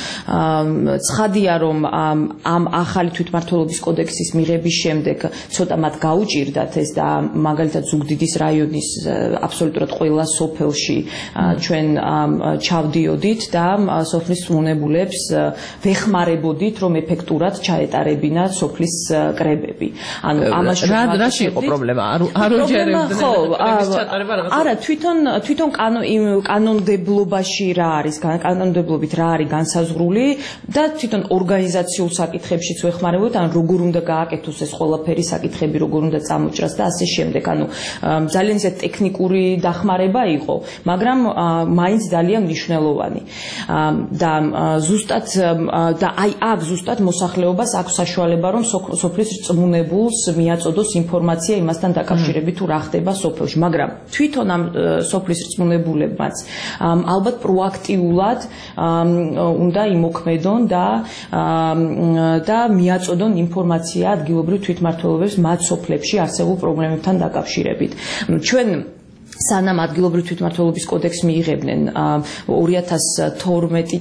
ცხადია, რომ ამ ახალი თვითმმართველობის კოდექსის მიღების შემდეგ ცოტა მათ გაუჭირდათ ეს და მაგალითად ზუგდიდის რაიონის აბსოლუტურად ყველა სოფელში ჩვენ ჩავდიოდით და სოფლის წმუნებულებს ვეხმარებოდით რომ ეფექტურად ჩაეტარებინა სოფლის კრებები. ანუ ამაში რაში იყო პრობლემა? არ უჯერებდნენ კრების ჩატარება რაღაცა. არა, თვითონ თვითონ კანონმდებლობაში რა არის, კანონმდებლობით რა არის განსაზღვრული და თვითონ ორგანიზაციულ საკითხებშიც ვეხმარებოდით, ან როგორ უნდა გააკეთოს ეს ყველაფერი საკითხები, როგორ უნდა წამოჭრას და ასე შემდეგ. ანუ ძალიან ისე ტექნიკური დახმარება იყო, მაგრამ მაინც ძალიან მნიშვნელოვანი. და ზუსტად და აი აქ ზუსტად მოსახლეობას აქვს საშუალება რომ სოფლის წმუნებულს მიაწოდოს ინფორმაცია იმასთან დაკავშირებით თუ რა ხდება სოფელში, მაგრამ თვითონ ამ სოფლის წმუნებულებმაც ალბათ პროაქტიულად უნდა იმოქმედონ და და მიაწოდონ ინფორმაცია ადგილობრივ თვითმმართველობებს მათ სოფლებში არსებულ პრობლემებთან დაკავშირებით. ჩვენ სანამ ადგილობრივი თვითმმართველობის კოდექსს მიიღებდნენ ორი ათას თორმეტი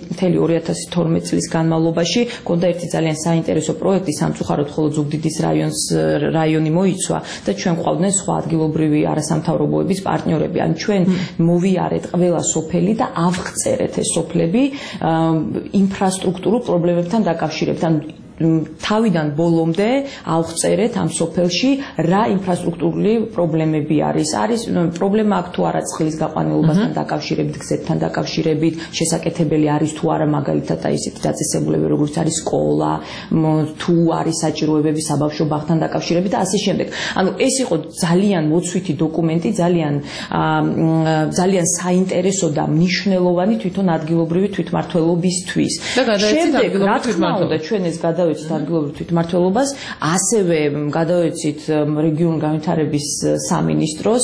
წლის განმავლობაში მქონდა ერთი ძალიან საინტერესო პროექტი, სამწუხაროდ მხოლოდ ზუგდიდის რაიონს რაიონი მოიცვა და ჩვენ გვყავდნენ სხვა ადგილობრივი არასამთავრობოების პარტნიორები. ან ჩვენ მოვიარეთ ყველა სოფელი და ავღწერეთ ეს სოფლები ინფრასტრუქტურულ პრობლემებთან დაკავშირებით. ან თავიდან ბოლომდე ავღწერეთ ამ სოფელში რა ინფრასტრუქტურული პრობლემები არის. არის პრობლემა აქვს თუ არა წყლის გაყვანილობასთან დაკავშირებით, გზებთან დაკავშირებით, შესაკეთებელი არის თუ არა მაგალითად აი ესეთი დაწესებულებები როგორც არის სკოლა, თუ არის საჭიროებები საბავშვო ბაღთან დაკავშირებით და ასე შემდეგ. ანუ ეს იყო ძალიან მოცვითი დოკუმენტი, ძალიან ძალიან საინტერესო და მნიშვნელოვანი თვითონ ადგილობრივი თვითმმართველობისთვის. შემდეგ რა თქმა უნდა ჩვენ ეს გადავ ადგილობრივ თვითმმართველობას, ასევე გადავეცით რეგიონულ განვითარების სამინისტროს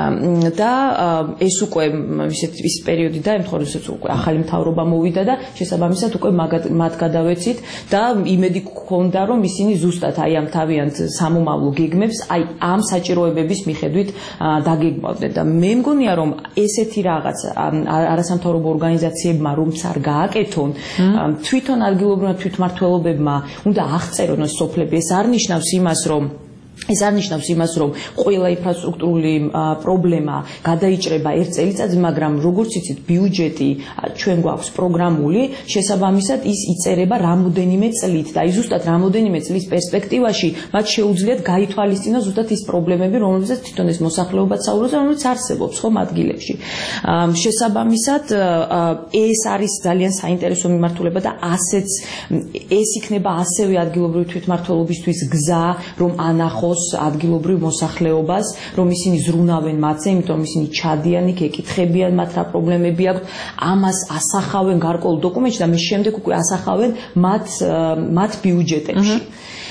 და ეს უკვე ისეთი ის პერიოდი დაემთხვა, როდესაც უკვე ახალი მთავრობა მოვიდა და შესაბამისად უკვე მათ გადავეცით და იმედი გქონდა, რომ ისინი ზუსტად აი ამ თავიანთ სამომავლო გეგმებს აი ამ საჭიროებების მიხედვით დაგეგმავდნენ და მე მგონია, რომ ესეთი რაღაც არასამთავრობო ორგანიზაციებმა რომც არ გააკეთონ, თვითონ ადგილობრივ თვითმმართველობებმა უნდა აღწერონ ეს სოფლები. ეს არ ნიშნავს იმას, რომ ეს არ ნიშნავს იმას, რომ ყველა ინფრასტრუქტურული პრობლემა გადაიჭრება ერთ წელიწადში, მაგრამ როგორც იცით, ბიუჯეტი ჩვენ გვაქვს პროგრამული, შესაბამისად ის იწერება რამოდენიმე წლით და აი ზუსტად რამოდენიმე წლის პერსპექტივაში მათ შეუძლიათ გაითვალისწინოს ზუსტად ის პრობლემები, რომლებზეც თვითონ ეს მოსახლეობაც საუბრობს, რომელიც არსებობს ხომ ადგილებში. შესაბამისად ეს არის ძალიან საინტერესო მიმართულება და ასეც ეს იქნება ასევე ადგილობრივი თვითმმართველობისთვის გზა, რომ ანახოს ადგილობრივ მოსახლეობას, რომ ისინი ზრუნავენ მათზე, იმიტომ რომ ისინი ჩადიან იქ, ეკითხებიან მათ რა პრობლემები აქვს, ამას ასახავენ გარკვეულ დოკუმენტში და მის შემდეგ უკვე ასახავენ მათ მათ ბიუჯეტებში.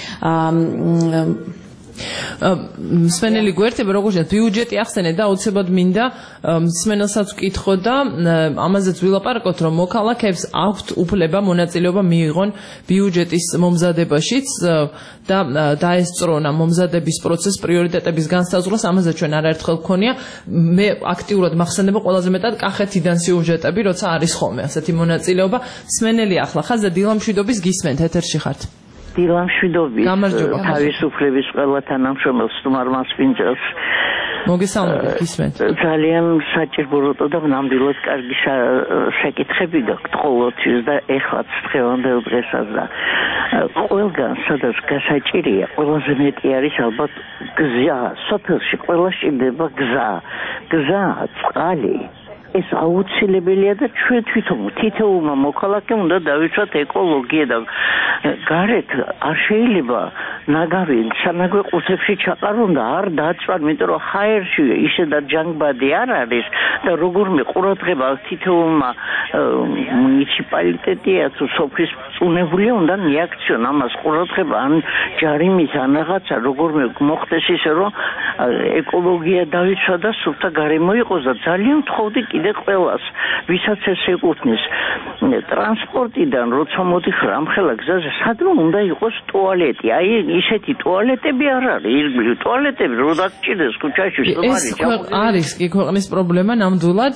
მსმენელი გვერდება როგორც ბიუჯეტი ახსენე და აუცილებლად მინდა მსმენელსაც ვკითხო და ამაზეც ვილაპარაკოთ, რომ მოქალაქეებს აქვთ უფლება მონაწილეობა მიიღონ ბიუჯეტის მომზადებაშიც და დაესწრონ ამ მომზადების პროცესს პრიორიტეტების განსაზღვრას. ამაზე ჩვენ არაერთხელ გქონია. მე აქტიურად მახსენდება ყველაზე მეტად კახეთიდან სიუჟეტები, როცა არის ხოლმე ასეთი მონაწილეობა. მსმენელი ახლა ხაზზე დილამშვიდობის გისმენთ, ეთერში ხართ. დილამშვიდობის თავისუფლების ყველა თანამშრომელს სტუმარ მასპინძელს მოგესალმებით, გისმენთ. ძალიან საჭიროა და ნამდვილად კარგი საკითხები გაქვთ ყოველთვის და ეხლაც დღევანდელ დღესაც და ყველგან სადაც გასაჭირია, ყველაზე მეტი არის ალბათ გზა. სოფელში ყველა სჭირდება გზა. გზა, წყალი. ეს აუცილებელია და ჩვენ თვითონ თითოეულმა მოქალაქემ უნდა დავიცვათ ეკოლოგია და გარეთ არ შეიძლება ნაგავი სანაგვე ყუთებში ჩაყარუნდა არ დააწვან, იმიტომ რომ ჰაერში ისედაც ჯანგბადი არ არის და როგორმე ყურადღება თითოეულმა მუნიციპალიტეტია თუ სოფლის წუნებულია უნდა მიაქციონ ამას ყურადღება ან ჯარიმის ან რაღაცა როგორმე მოხდეს ისე რომ ეკოლოგია დავიცვა და სუფთა გარემო იყოს და ძალიან ვთხოვდი კიდე ყველას ვისაც ეს ეკუთვნის ტრანსპორტიდან როცა მოდიხარ ამხელა გზაზე სადმე უნდა იყოს ტუალეტი აი ისეთი ტუალეტები არ არის ირგვლივ ტუალეტები რო დაგჭირდეს ქუჩაში სტუმარი არის კი ქვეყნის პრობლემა ნამდვილად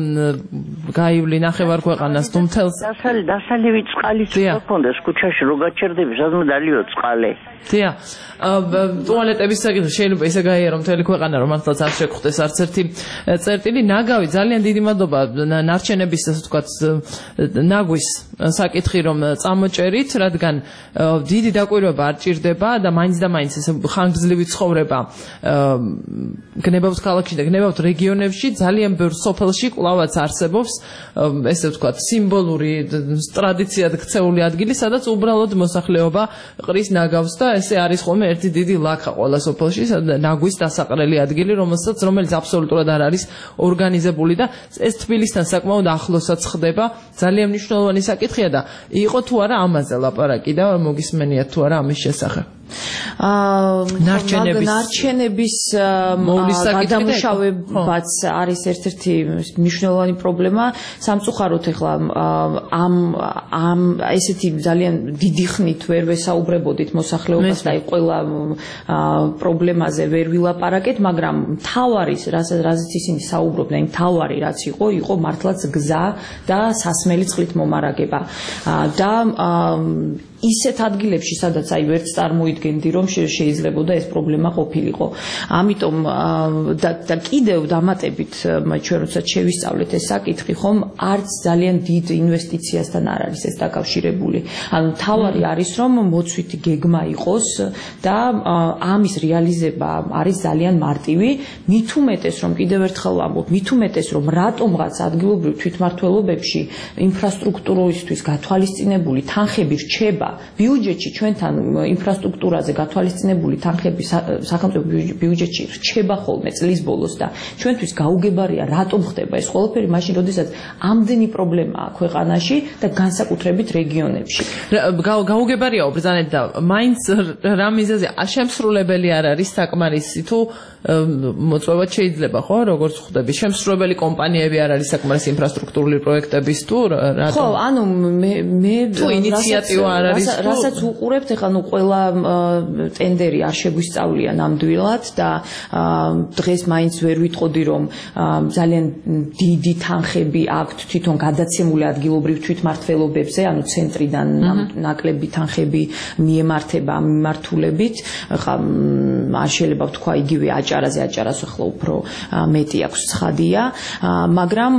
გაივლი ნახევარ ქვეყანას თუ მთელს დასალევი წყალის უნდა ქონდეს ქუჩაში რო გაჩერდები სადმე დალიო წყალი დია ტუალეტების საკითხი შეიძლება ისე გაიარო მთელი ქვეყანა რომ მართლაც არ შეგხვდეს არც ერთი წერტილი ნაგავი ძალიან დიდი მადლობა ნარჩენების ასე ვთქვათ ნაგვის საკითხი რომ წამოჭერით რადგან დიდი დაკვირვება არ ჭირდება და მაინც და მაინც ესე ხანგრძლივი ცხოვრება გნებავთ ქალაქში და გნებავთ რეგიონებში ძალიან ბევრ სოფელში კვლავაც არსებობს ესე ვთქვათ სიმბოლური ტრადიციად ქცეული ადგილი სადაც უბრალოდ მოსახლეობა ყრის ნაგავს და ესე არის ხოლმე ერთი დიდი ლაქა ყველა სოფელში ნაგვის დასაყრელი ადგილი რომელსაც რომელიც აბსოლუტურად არ არის ორგანიზებული და ეს თბილისთან საკმაოდ ახლოსაც ხდება ძალიან მნიშვნელოვანი საკითხია და იყო თუ არა ამაზე ლაპარაკი და მოგისმენიათ თუ არა ამის შესახებ ნარჩენების ნარჩენების გადამუშავებაც არის ერთ-ერთი მნიშვნელოვანი პრობლემა სამწუხაროდ ეხლა ამ ამ ესეთი ძალიან დიდი ხნით ვერ ვესაუბრებოდით მოსახლეობას და ყველა პრობლემაზე ვერ ვილაპარაკეთ მაგრამ თავარი რასაც ისინი საუბრობდნენ თავარი რაც იყო იყო მართლაც გზა და სასმელი წყლით მომარაგება და ისეთ ადგილებში სადაც აი ვერც წარმოიდგენდი რომ შეიძლებოდა ეს პრობლემა ყოფილიყო ამიტომ და კიდევ დამატებით ჩვენ როდესაც შევისწავლეთ ეს საკითხი ხომ არც ძალიან დიდ ინვესტიციასთან არ არის ეს დაკავშირებული ანუ თავარი არის რომ მოცვითი გეგმა იყოს და ამის რეალიზება არის ძალიან მარტივი მით უმეტეს რომ კიდევ ერთხელ ვამბობ მით უმეტეს რომ რატომღაც ადგილობრივ თვითმმართველობებში ინფრასტრუქტურისთვის გათვალისწინებული თანხები რჩება ბიუჯეტში ჩვენთან ინფრასტრუქტურაზე გათვალისწინებული თანხები სახელმწიფო ბიუჯეტში რჩება ხოლმე წლის ბოლოს და ჩვენთვის გაუგებარია რატომ ხდება ეს ყველაფერი მაშინ როდესაც ამდენი პრობლემაა ქვეყანაში და განსაკუთრებით რეგიონებში გაუგებარიაო ბრძანეთ და მაინც რა მიზეზია შემსრულებელი არ არის საკმარისი თუ მოწვევად შეიძლება ხო როგორც ხვდები შემსრულებელი კომპანიები არ არის საკმარისი ინფრასტრუქტურული პროექტების თუ რატომ ხო ანუ მე მე თუ ინიციატივა არ არის რასაც უყურებთ ეხლა ნუ ყველა ტენდერი არ შეგვისწავლია ნამდვილად და დღეს მაინც ვერ ვიტყოდი რომ ძალიან დიდი თანხები აქვთ თვითონ გადაცემული ადგილობრივ თვითმმართველობებზე ანუ ცენტრიდან ნაკლები თანხები მიემართება ამ მიმართულებით ახლა არ შეიძლება ვთქვა იგივე აჭარაზე აჭარას ახლა უფრო მეტი აქვს ცხადია მაგრამ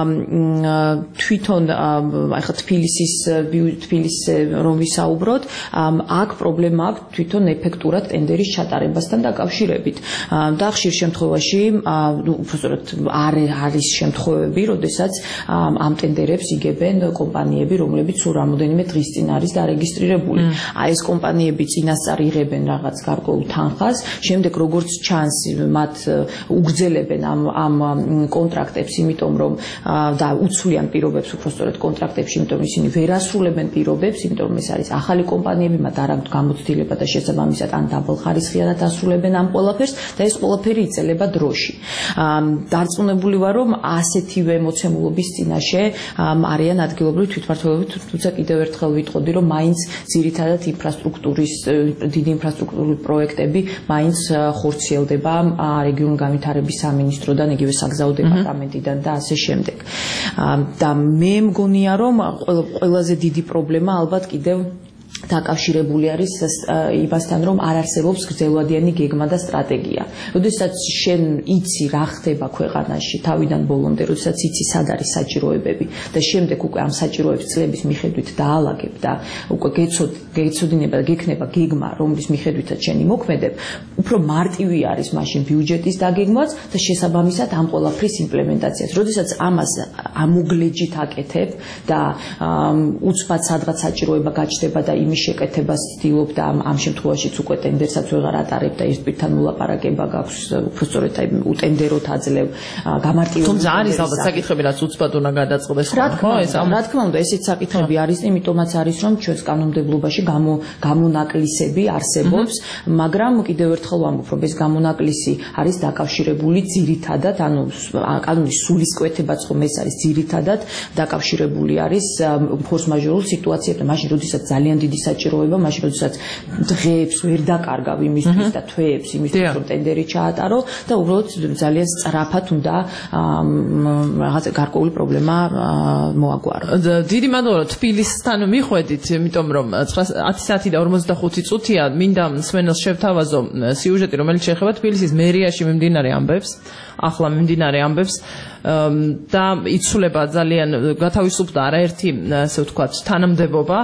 თვითონ ახლა თბილისის თბილისზე რომ ვისაუბროთ აქ პრობლემა აქვს თვითონ ეფექტურად ტენდერის ჩატარებასთან დაკავშირებით და ხშირ შემთხვევაში უბრალოდ არ არის შემთხვევები როდესაც ამ ტენდერებს იგებენ კომპანიები რომლებიც სულ რამოდენიმე დღის წინ არის დარეგისტრირებული აი ეს კომპანიები წინასწარ იღებენ რაღაც გარკვეულ თანხას შემდეგ როგორც ჩანს მათ უგრძელებენ ამ ამ კონტრაქტებს იმიტომ რომ და უცვლიან პირობებს უბრალოდ კონტრაქტებში იმიტომ რომ ისინი ვერ ასრულებენ პირობებს იმიტომ რომ ეს არის ახალი კომპანიები მათ არ აქვთ გამოცდილება და შესაბამისად ან დაბალხარისხიანად ასრულებენ ამ ყველაფერს და ეს ყველაფერი იწელება დროში დარწმუნებული ვარ რომ ასეთივე მოცემულობის წინაშე არიან ადგილობრივი თვითმმართველობები თუმცა კიდევ ერთხელ ვიტყოდი რომ მაინც ძირითადად ინფრასტრუქტურის დიდი ინფრასტრუქტურული პროექტები მაინც ხორციელდება რეგიონული განვითარების სამინისტროდან იგივე საგზაო დეპარტამენტიდან და ასე შემდეგ და მე მგონია რომ ყველაზე დიდი პრობლემა ალბათ კიდევ დაკავშირებული არის იმასთან რომ არ არსებობს გრძელვადიანი გეგმა და სტრატეგია. როდესაც შენ იცი რა ხდება ქვეყანაში თავიდან ბოლომდე, როდესაც იცი სად არის საჭიროებები და შემდეგ უკვე ამ საჭიროების წლების მიხედვით დაალაგებ და უკვე გეცოდინება და გექნება გეგმა, რომლის მიხედვითაც შენ იმოქმედებ, უფრო მარტივი არის მაშინ ბიუჯეტის დაგეგმვაც და შესაბამისად ამ ყველაფრის იმპლემენტაციაც. როდესაც ამას ამუგლეჯით აკეთებ და უცბად სადღაც საჭიროება გაჩნდება და იმ ამის შეკეთებას ცდილობდა ამ ამ შემთხვევაშიც უკვე ტენდერსაც ვეღარ ატარებდა ერთ პირთან მოლაპარაკება გაქვს უფრო სწორედ აი უტენდეროთ აძლევ გამარტივებულ თუმცა არის ალბათ საკითხები რაც უცბად უნდა გადაწყდეს ხო ეს რა თქმა უნდა ესეც საკითხები არის იმიტომაც არის რომ ჩვენს კანონმდებლობაში გამონაკლისები არსებობს მაგრამ კიდევ ერთხელ ვამბობ რომ ეს გამონაკლისი არის დაკავშირებული ძირითადად ანუ კანონის სულისკვეთებაც ხომ ეს არის ძირითადად დაკავშირებული არის ფორს მაჟორულ სიტუაციებთან მაშინ როდესაც ძალიან დიდი საჭიროება მაშინ როდესაც დღეებს ვერ დაკარგავ იმისთვის და თვეებს იმისთვის რომ ტენდერი ჩაატარო და უბრალოდ ძალიან სწრაფად უნდა რაღაც გარკვეული პრობლემა მოაგვარო. დიდი მადლობა თბილისთან მიხვედით, იმიტომ რომ ათი საათი და ორმოცდახუთი წუთია მინდა მსმენელს შევთავაზო სიუჟეტი, რომელიც შეეხება თბილისის მერიაში მიმდინარე ამბებს, ახლა მიმდინარე ამბებს და იცვლება ძალიან გათავისუფლდა არაერთი ასე ვთქვათ თანამდებობა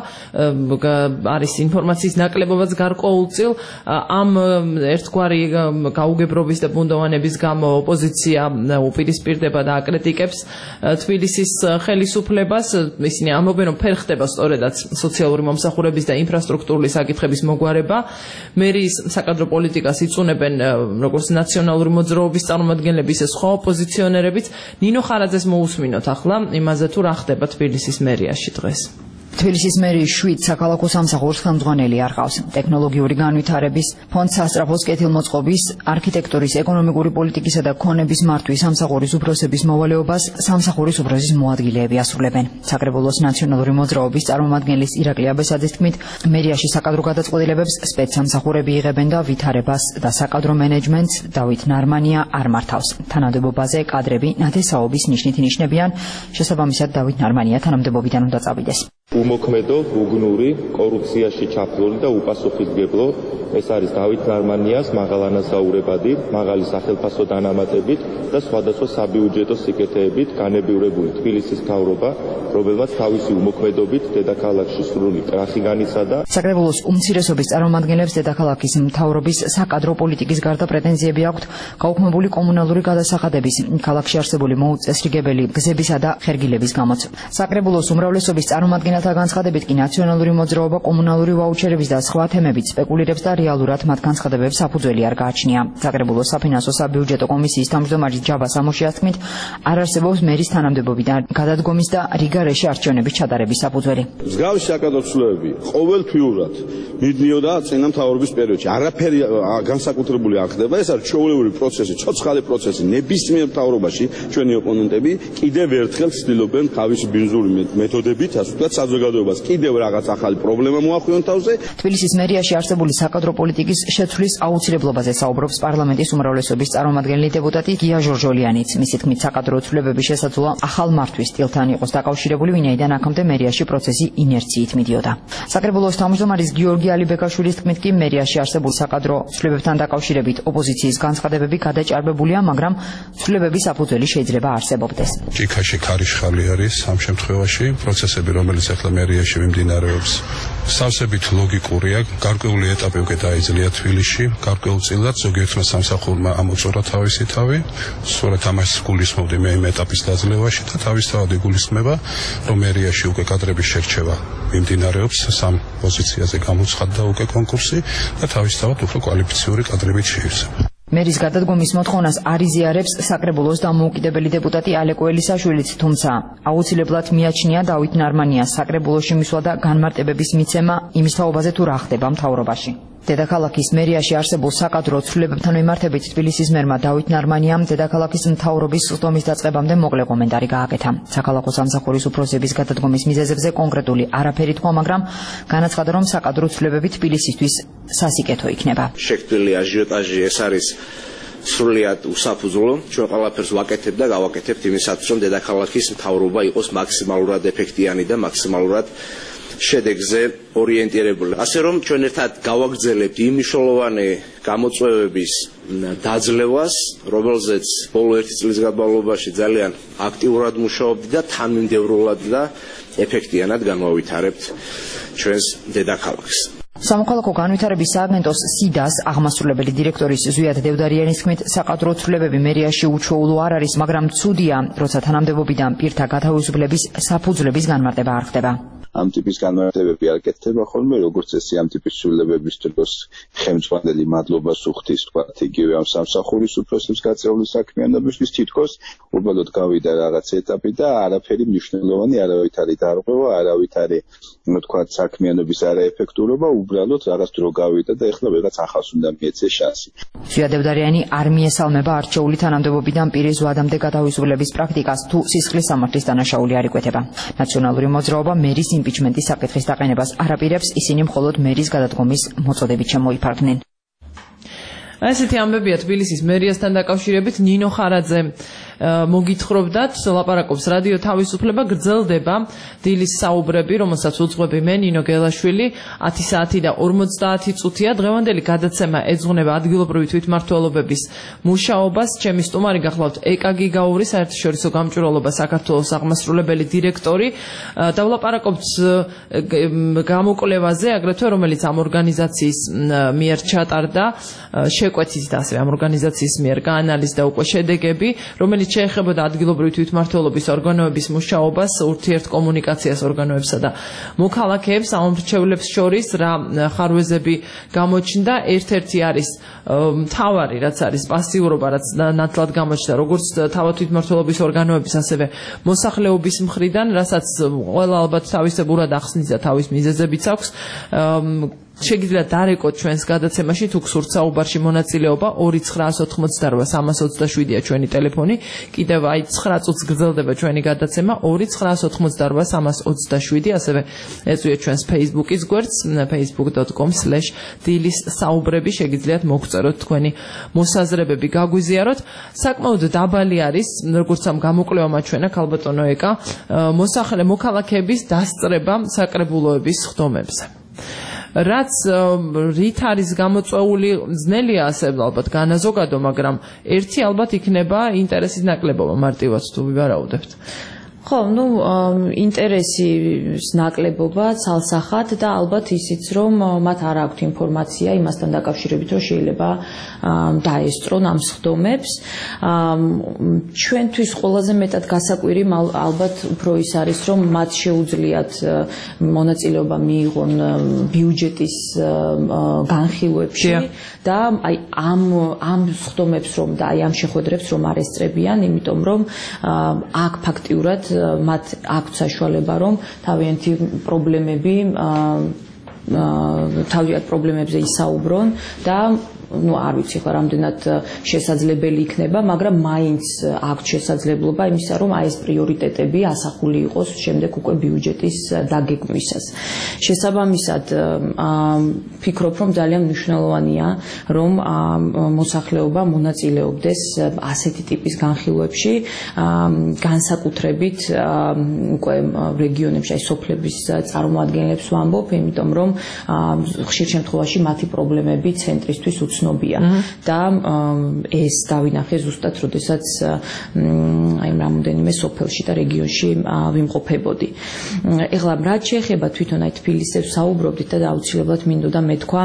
არის ინფორმაციის ნაკლებობაც გარკვეულწილ ამ ერთგვარი გაუგებრობის და ბუნდოვანების გამო ოპოზიცია უპირისპირდება და აკრიტიკებს თბილისის ხელისუფლებას ისინი ამბობენ რომ ფერ ხდება სწორედაც სოციალური მომსახურების და ინფრასტრუქტურული საკითხების მოგვარება მერის საკადრო პოლიტიკას იწუნებენ როგორც ნაციონალური მოძრაობის წარმომადგენლები ისე სხვა ოპოზიციონერებიც ნინო ხარაძეს მოусმინოთ ახლა იმაზე თუ რა ხდება თბილისის მერიაში დღეს. თბილისის მერიის შვიდ საქალაქო სამსახურს ხელმძღვანელი არ ყავს. ტექნოლოგიური განვითარების, ფონდ სასწრაფოს კეთილმოწყობის, არქიტექტურის, ეკონომიკური პოლიტიკისა და ქონების მართვის სამსახურის უფროსების მოვალეობას სამსახურის უფროსის მოადგილეები ასრულებენ. საკრებულოს ნაციონალური მოძრაობის წარმომადგენლის ირაკლი აბესაძის თქმით, მერიაში საკადრო გადაწყვეტილებებს სპეცსამსახურები იღებენ და ვითარებას და საკადრო მენეჯმენტს დავით ნარმანია არ მართავს. თანამდებობაზე კადრები ნათესაობის ნიშნით ინიშნებიან, შესაბამისად დავით ნარმანია თანამდებობიდან უნდა წავიდეს. უმოქმედო, უგნური, კორუფციაში ჩაფლული და უპასუხისმგებლო ეს არის დავით ნარმანიას მაღალანაზაურებადი, მაღალი სახელფასო დანამატებით და სხვადასხვა საბიუჯეტო სიკეთეებით განებივრებული თბილისის მთავრობა, რომელმაც თავისი უმოქმედობით დედაქალაქში სრული კრახი განიცადა. საკრებულოს უმცირესობის წარმომადგენლებს დედაქალაქის მთავრობის საკადრო პოლიტიკის გარდა პრეტენზიები აქვთ გაუქმებული კომუნალური გადასახადების, ქალაქში არსებული მოუწესრიგებელი გზებისა და ხერგილების გამოც. საკრებულოს უმრავლესობის წარმომადგენელთა განცხადებით კი ნაციონალური მოძრაობა კომუნალური ვაუჩერების და სხვა თემებით სპეკულირებს და რეალურად მათ განცხადებებს საფუძველი არ გააჩნია. საკრებულოს საფინანსო საბიუჯეტო კომისიის თავმჯდომარის ჯაბა სამუშიას თქმით, არ არსებობს მერის თანამდებობიდან გადადგომის და რიგარეში არჩევნების ჩატარების საფუძველი. მსგავსი საკადრო ცვლილებები ყოველთვიურად მიდიოდა წინა მთავრობის პერიოდში. არაფერი განსაკუთრებული არ ხდება. ეს არის ჩვეულებრივი პროცესი, ცოცხალი პროცესი. ნებისმიერ მთავრობაში ჩვენი ოპონენტები კიდევ ერთხელ ცდილობენ თავისი ბინზური მეთოდებით, ასე ვთქვათ, საზოგადოებას კიდევ რაღაც ახალი პრობლემა მოახვიონ თავზე. თბილისის მერიაში არსებული საკადრო პოლიტიკის შეცვლის აუცილებლობაზე საუბრობს პარლამენტის უმრავლესობის წარმომადგენელი დეპუტატი გია ჟორჟოლიანიც. მისი თქმით, საკადრო ცვლილებების შესაძლოა ახალ მართვის სტილთან იყოს დაკავშირებული, ვინაიდან აქამდე მერიაში პროცესი ინერციით მიდიოდა. საკრებულოს თავმჯდომარის გიორგი ალიბეკაშვილის თქმით კი მერიაში არსებულ საკადრო ცვლილებებთან დაკავშირებით ოპოზიციის განცხადებები გადაჭარბებულია, მაგრამ ცვლილებების საფუძველი შეიძლება არსებობდეს. ჭიქაში ქარიშხალი არის ამ შემთხვევაში პროცესები, რომელიც ახლა მერიაში მიმდინარეობს, სავსებით ლოგიკურია, გარკვეული ეტაპი უკვე დაიძლია თბილისში, გარკვეულწილად ზოგიერთმა სამსახურმა ამოწურა თავისი თავი, სწორედ ამას გულისხმობდი მე იმ ეტაპის დაძლევაში და თავისთავად იგულისხმება, რომ მერიაში უკვე კადრების შერჩევა მიმდინარეობს, სამ პოზიციაზე გამოცხადდა უკვე კონკურსი და თავისთავად უფრო კვალიფიციური კადრებით შეივსება. მერის გადადგომის მოთხოვნას არ იზიარებს საკრებულოს დამოუკიდებელი დეპუტატი ალეკო ელისაშვილიც, თუმცა აუცილებლად მიაჩნია დავით ნარმანიას საკრებულოში მისვლა და განმარტებების მიცემა იმის თაობაზე თუ რა ხდება მთავრობაში. დედაქალაქის მერიაში არსებულ საკადრო ცვლილებებთან მიმართებით თბილისის მერმა დავით ნარმანიამ დედაქალაქის მთავრობის სხდომის დაწყებამდე მოკლე კომენტარი გააკეთა. საქალაქო სამსახურის უფროსების გადადგომის მიზეზებზე კონკრეტული არაფერი თქვა, მაგრამ განაცხადა, რომ საკადრო ცვლილებები თბილისისთვის სასიკეთო იქნება. შექმნილი აჟიოტაჟი ეს არის სრულიად უსაფუძვლო. ჩვენ ყველაფერს ვაკეთებ და გავაკეთებთ იმისათვის, რომ დედაქალაქის მთავრობა იყოს მაქსიმალურად ეფექტიანი და მაქსიმალურად შედეგზე ორიენტირებული. ასე რომ ჩვენ ერთად გავაგრძელებთ იმ მნიშვნელოვანი გამოწვევების დაძლევას, რომელზეც ბოლო ერთი წლის განმავლობაში ძალიან აქტიურად მუშაობდი და თანმიმდევრულად და ეფექტიანად განვავითარებთ ჩვენს დედაქალაქს. სამოქალაქო განვითარების სააგენტოს სიდას აღმასრულებელი დირექტორის ზვიად დევდარიანის თქმით, საკადრო ცვლილებები მერიაში უჩვეულო არ არის, მაგრამ ცუდია, როცა თანამდებობიდან პირთა გათავისუფლების საფუძვლების განმარტება არ ხდება. ამ ტიპის განმარტებები არ კეთდება ხოლმე, როგორც ეს ამ ტიპის ცვლილებების დროს ხელმძღვანელი მადლობას უხდის, თქვა იგივე ამ სამსახურის უფროსებს გაწეული საქმიანობისთვის, თითქოს უბრალოდ გავიდა რაღაც ეტაპი და არაფერი მნიშვნელოვანი არავითარი დარღვევა, არავითარი თქვა საქმიანობის არაეფექტურობა, უბრალოდ რაღაც დრო გავიდა და ეხლა ვიღაც ახალს უნდა მიეცეს შანსი. ზვიად დევდარიანი არ მიესალმება არჩეული თანამდებობიდან პირის ზვადამდე გადაუზრდების პრაქტიკას თუ სისხლის სამართლის დანაშაული არ იკვეთება. ნაციონალური მოძრაობა მერის იმპიჩმენტის საკითხის დაყენებას არ აპირებს, ისინი მხოლოდ მერის გადადგომის მოწოდებით შემოიფარგნენ. ასეთი ამბებია თბილისის მერიასთან დაკავშირებით. ნინო ხარაძე მოგითხრობდათ, ლაპარაკობს რადიო თავისუფლება, გრძელდება დილის საუბრები, რომელსაც უძღვები მე, ნინო გელაშვილი, ათი საათი და ორმოცდაათი წუთია. დღევანდელი გადაცემა ეძღვნება ადგილობრივი თვითმმართველობების მუშაობას. ჩემი სტუმარი გახლავთ ეკაგი გაური, საერთაშორისო გამჭვირვალობა საქართველოს აღმასრულებელი დირექტორი. დავლაპარაკობთ გამოკვლევაზე, აგრეთვე რომელიც ამ ორგანიზაციის მიერ ჩატარდა, შეკვეთით და ასევე ამ ორგანიზაციის მიერ გაანალიზდა უკვე შედეგები, რომელიც შეეხებოდა ადგილობრივი თვითმმართველობის ორგანოების მუშაობას, ურთიერთკომუნიკაციას ორგანოებსა და მოქალაქეებს, ამომრჩევლებს შორის რა ხარვეზები გამოჩნდა. ერთ-ერთი არის მთავარი, რაც არის პასიურობა, რაც ნათლად გამოჩნდა როგორც თავად თვითმმართველობის ორგანოების, ასევე მოსახლეობის მხრიდან, რასაც ყველა ალბათ თავისებურად ახსნის და თავის მიზეზებიც აქვს. შეგიძლიათ დარეკოთ ჩვენს გადაცემაში თუ გსურთ საუბარში მონაწილეობა ორი ცხრა ოთხმოცდარვა სამას ოცდაშვიდია ჩვენი ტელეფონი. კიდევ აი ცხრა წუთს გრძელდება ჩვენი გადაცემა ორი ცხრა ოთხმოცდარვა სამას ოცდაშვიდი. ასევე ეწვიეთ ჩვენს Facebook-ის გვერდს facebook dot com slash დილის საუბრები. შეგიძლიათ მოგწეროთ თქვენი მოსაზრებები, გაგვიზიაროთ. საკმაოდ დაბალი არის, როგორც ამ გამოკვლევამ ჩვენა ქალბატონო ეკა, მოსახლე მოქალაქეების დასწრება საკრებულოების ხდომებზე. რაც რით არის გამოწვეული, ძნელია ასე ალბათ განაზოგადო, მაგრამ ერთი ალბათ იქნება ინტერესის ნაკლებობა, მარტივად თუ ვივარაუდებთ. ხო, ну, ინტერესის ნაკლებობა ცალსახად და ალბათ ისიც, რომ მათ არ აქვთ ინფორმაცია იმასთან დაკავშირებით, რომ შეიძლება დაესწრონ ამ სხდომებს. ჩვენთვის ყველაზე მეტად გასაკვირი ალბათ უფრო ის არის, რომ მათ შეუძლიათ მონაწილეობა მიიღონ ბიუჯეტის განხილვებში და აი ამ ამ სხდომებს რომ და აი ამ შეხვედრებს რომ არ ესწრებიან, იმიტომ რომ აქ ფაქტიურად მათ აქვთ საშუალება რომ თავიანთი პრობლემები თავიანთ პრობლემებზე ისაუბრონ და ну, არ ვიცი ხო რამდენად შესაძლებელი იქნება, მაგრამ მაინც აქვთ შესაძლებლობა იმისა, რომ აი ეს პრიორიტეტები ასახული იყოს შემდეგ უკვე ბიუჯეტის დაგეგმვისას. შესაბამისად, ფიქრობ, რომ ძალიან მნიშვნელოვანია, რომ მოსახლეობა მონაწილეობდეს ასეთი ტიპის განხილვებში, განსაკუთრებით უკვე რეგიონებში, აი სოფლების წარმოადგენლებს ვამბობ, იმიტომ რომ ხშირ შემთხვევაში მათი პრობლემები ცენტრისთვის ცნობია და ეს დავინახე ზუსტად, როდესაც აი რამოდენიმე სოფელში და რეგიონში ვიმყოფებოდი. ეხლა რაც შეეხება თვითონ აი თბილისებს საუბრობდით და აუცილებლად მინდოდა მეთქვა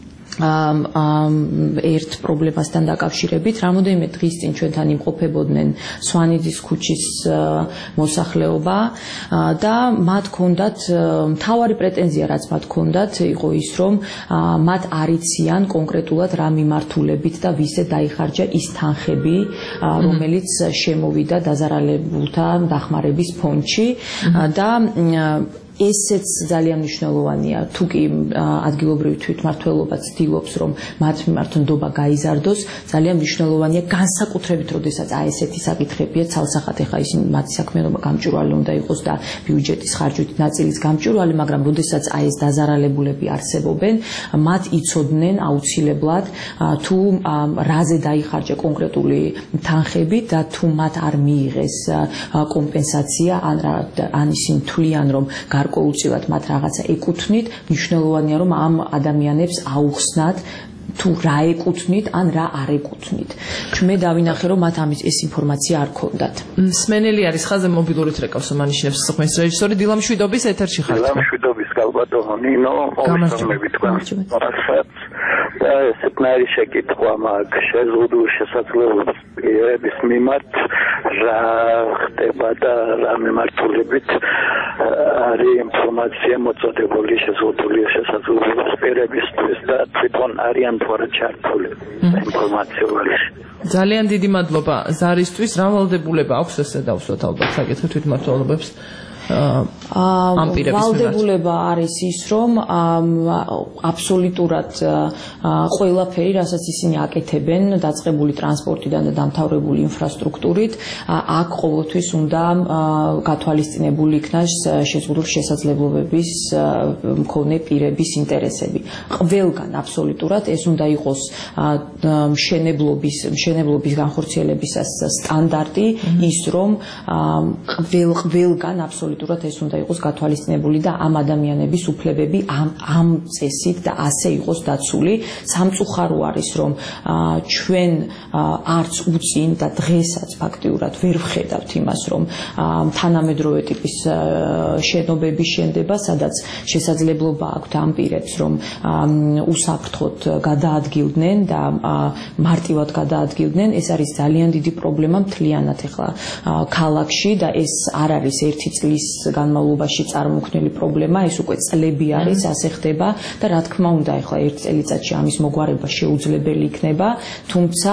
ერთ პრობლემასთან დაკავშირებით. რამოდენიმე დღის წინ ჩვენთან იმყოფებოდნენ სვანიძის ქუჩის მოსახლეობა და მათ ჰქონდათ მთავარი პრეტენზია, რაც მათ ჰქონდათ, იყო ის, რომ მათ არ იციან კონკრეტულად რა მიმართულებით და ვისე დაიხარჯა ის თანხები, რომელიც შემოვიდა დაზარალებულთა დახმარების ფონდში და ესეც ძალიან მნიშვნელოვანია. თუ კი ადგილობრივი თვითმმართველობა ცდილობს, რომ მათ მიმართ ნდობა გაიზარდოს, ძალიან მნიშვნელოვანია განსაკუთრებით, როდესაც აი ესეთი საკითხებია ცალსახად, ეხა ისინი მათი საქმიანობა გამჭვირვალე უნდა იყოს და ბიუჯეტის ხარჯვით ნაწილის გამჭვირვალე, მაგრამ როდესაც აი ეს დაზარალებულები არსებობენ, მათ იცოდნენ აუცილებლად თუ რაზე დაიხარჯა კონკრეტული თანხები და თუ მათ არ მიიღეს კომპენსაცია, ან ან ისინი თვლიან, რომ გარკვეულწილად მათ რაღაცა ეკუთვნით, მნიშვნელოვანია რომ ამ ადამიანებს აუხსნათ თუ რა ეკუთვნით ან რა არ ეკუთვნით. მე დავინახე რომ მათ ამის ეს ინფორმაცია არ ქონდათ. მსმენელი არის ხაზზე მობილური ტრეკავს მანიშნებს საქმის რეჟისორი დილა მშვიდობის ეთერში ხართ. დილა მშვიდობის გალბატონო ნინო, მოგესალმებით თქვენ. რასაც ესეთნაირი შეკითხვა მაქვს შეზღუდული შესაძლებლობის პირების მიმართ რა ხდება და რა მიმართულებით არის ინფორმაცია მოწოდებული შეზღუდული შესაძლებლობა სფერებისთვის და თვითონ არიან თუ არა ჩართული ინფორმაციაში. ძალიან დიდი მადლობა ზარისთვის. რა ვალდებულება აქვს ესე დავსვათ ალბათ საკითხი თვითმმართველობებს? ამ პირების ვალდებულება არის ის, რომ აბსოლუტურად ყველაფერი, რასაც ისინი აკეთებენ, დაწყებული ტრანსპორტიდან და დამთავრებული ინფრასტრუქტურით, აქ ყოველთვის უნდა გათვალისწინებული იქნას შეზღუდული შესაძლებლობების მქონე პირების ინტერესები. ყველგან აბსოლუტურად ეს უნდა იყოს მშენებლობის მშენებლობის განხორციელებისას სტანდარტი, ის რომ ყველ ყველგან აბსოლუტურად ეს უნდა იყოს გათვალისწინებული და ამ ადამიანების უფლებები ამ ამ წესით და ასე იყოს დაცული. სამწუხარო არის, რომ ჩვენ არც უწინ და დღესაც ფაქტიურად ვერ ვხედავთ იმას, რომ თანამედროვე ტიპის შენობები შენდება, სადაც შესაძლებლობა აქვთ ამ პირებს, რომ უსაფრთხოდ გადაადგილდნენ და მარტივად გადაადგილდნენ. ეს არის ძალიან დიდი პრობლემა მთლიანად ახლა ქალაქში და ეს არ არის ერთი წლის განმავლობაში წარმოქმნილი პრობლემა, ეს უკვე წლები არის, ასე ხდება და რა თქმა უნდა, ახლა ერთ წელიწადში ამის მოგვარება შეუძლებელი იქნება, თუმცა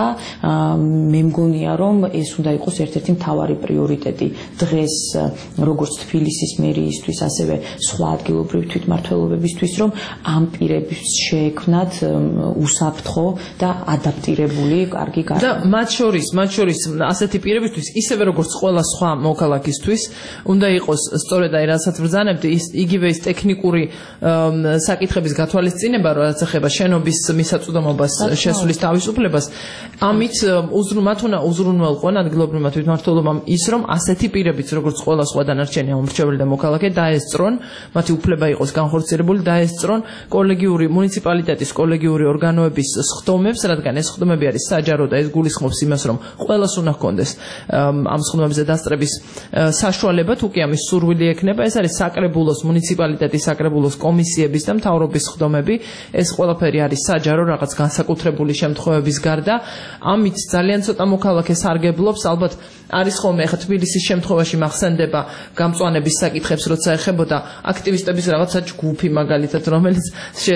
მე მგონია, რომ ეს უნდა იყოს ერთ-ერთი მთავარი პრიორიტეტი დღეს, როგორც თბილისის მერიისთვის, ასევე სხვა ადგილობრივი თვითმმართველობებისთვის, რომ ამ პირების შეექმნათ უსაფრთხო და ადაპტირებული კარგი გარემო. და მათ შორის, მათ შორის ასეთი პირებისთვის, ისევე როგორც ყველა სხვა მოქალაქისთვის, უნდა იყოს სწორედ აი რასაც ბრძანებთ, ის იგივე ის ტექნიკური საკითხების გათვალისწინება, რაც ეხება შენობის მისაწვდომობას, შესulis თავისუფლებას, ამით მათ უნდა უზრუნველყონ ადგილობრივმა თვითმმართველობამ ის, რომ ასეთი პირებიც, როგორც ყველა სხვა დანარჩენი ამორჩეველი და მოქალაქე, დაესწრონ, მათი უფლება იყოს განხორციელებული, დაესწრონ კოლეგიური მუნიციპალიტეტის კოლეგიური ორგანოების სხდომებს, რადგან ეს სხდომები არის საჯარო და ეს გულისხმობს იმას, რომ ყველას უნდა ჰქონდეს ამ სხდომებზე დასწრების საშუალება, თუ კი ამის სურვილი ექნება, ეს არის საკრებულოს მუნიციპალიტეტის საკრებულოს კომისიების და მთავრობის სხდომები, ეს ყველაფერი არის საჯარო რაღაც განსაკუთრებული შემთხვევების გარდა. ამით ძალიან ცოტა მოქალაქე სარგებლობს, ალბათ არის ხოლმე ახლა თბილისის შემთხვევაში მახსენდება გამწვანების საკითხებს, როცა ეხებოდა აქტივისტების რაღაცა ჯგუფი მაგალითად, რომელიც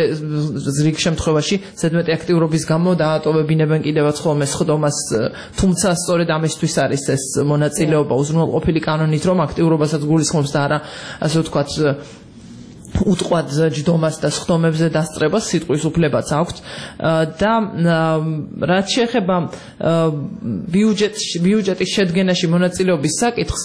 ზრიგ შემთხვევაში ზედმეტი აქტიურობის გამო დაატოვებინებენ კიდევაც ხოლმე სხდომას, თუმცა სწორედ ამისთვის არის ეს მონაწილეობა უზრუნველყოფილი კანონით, რომ აქტიურობასაც გულისხმობს და არა ასე ვთქვათ უტყვად ჯდომას და სხდომებზე დასწრებას სიტყვის უფლებაც აქვთ და რაც შეეხება ბიუჯეტში ბიუჯეტის შედგენაში მონაწილეობის საკითხს,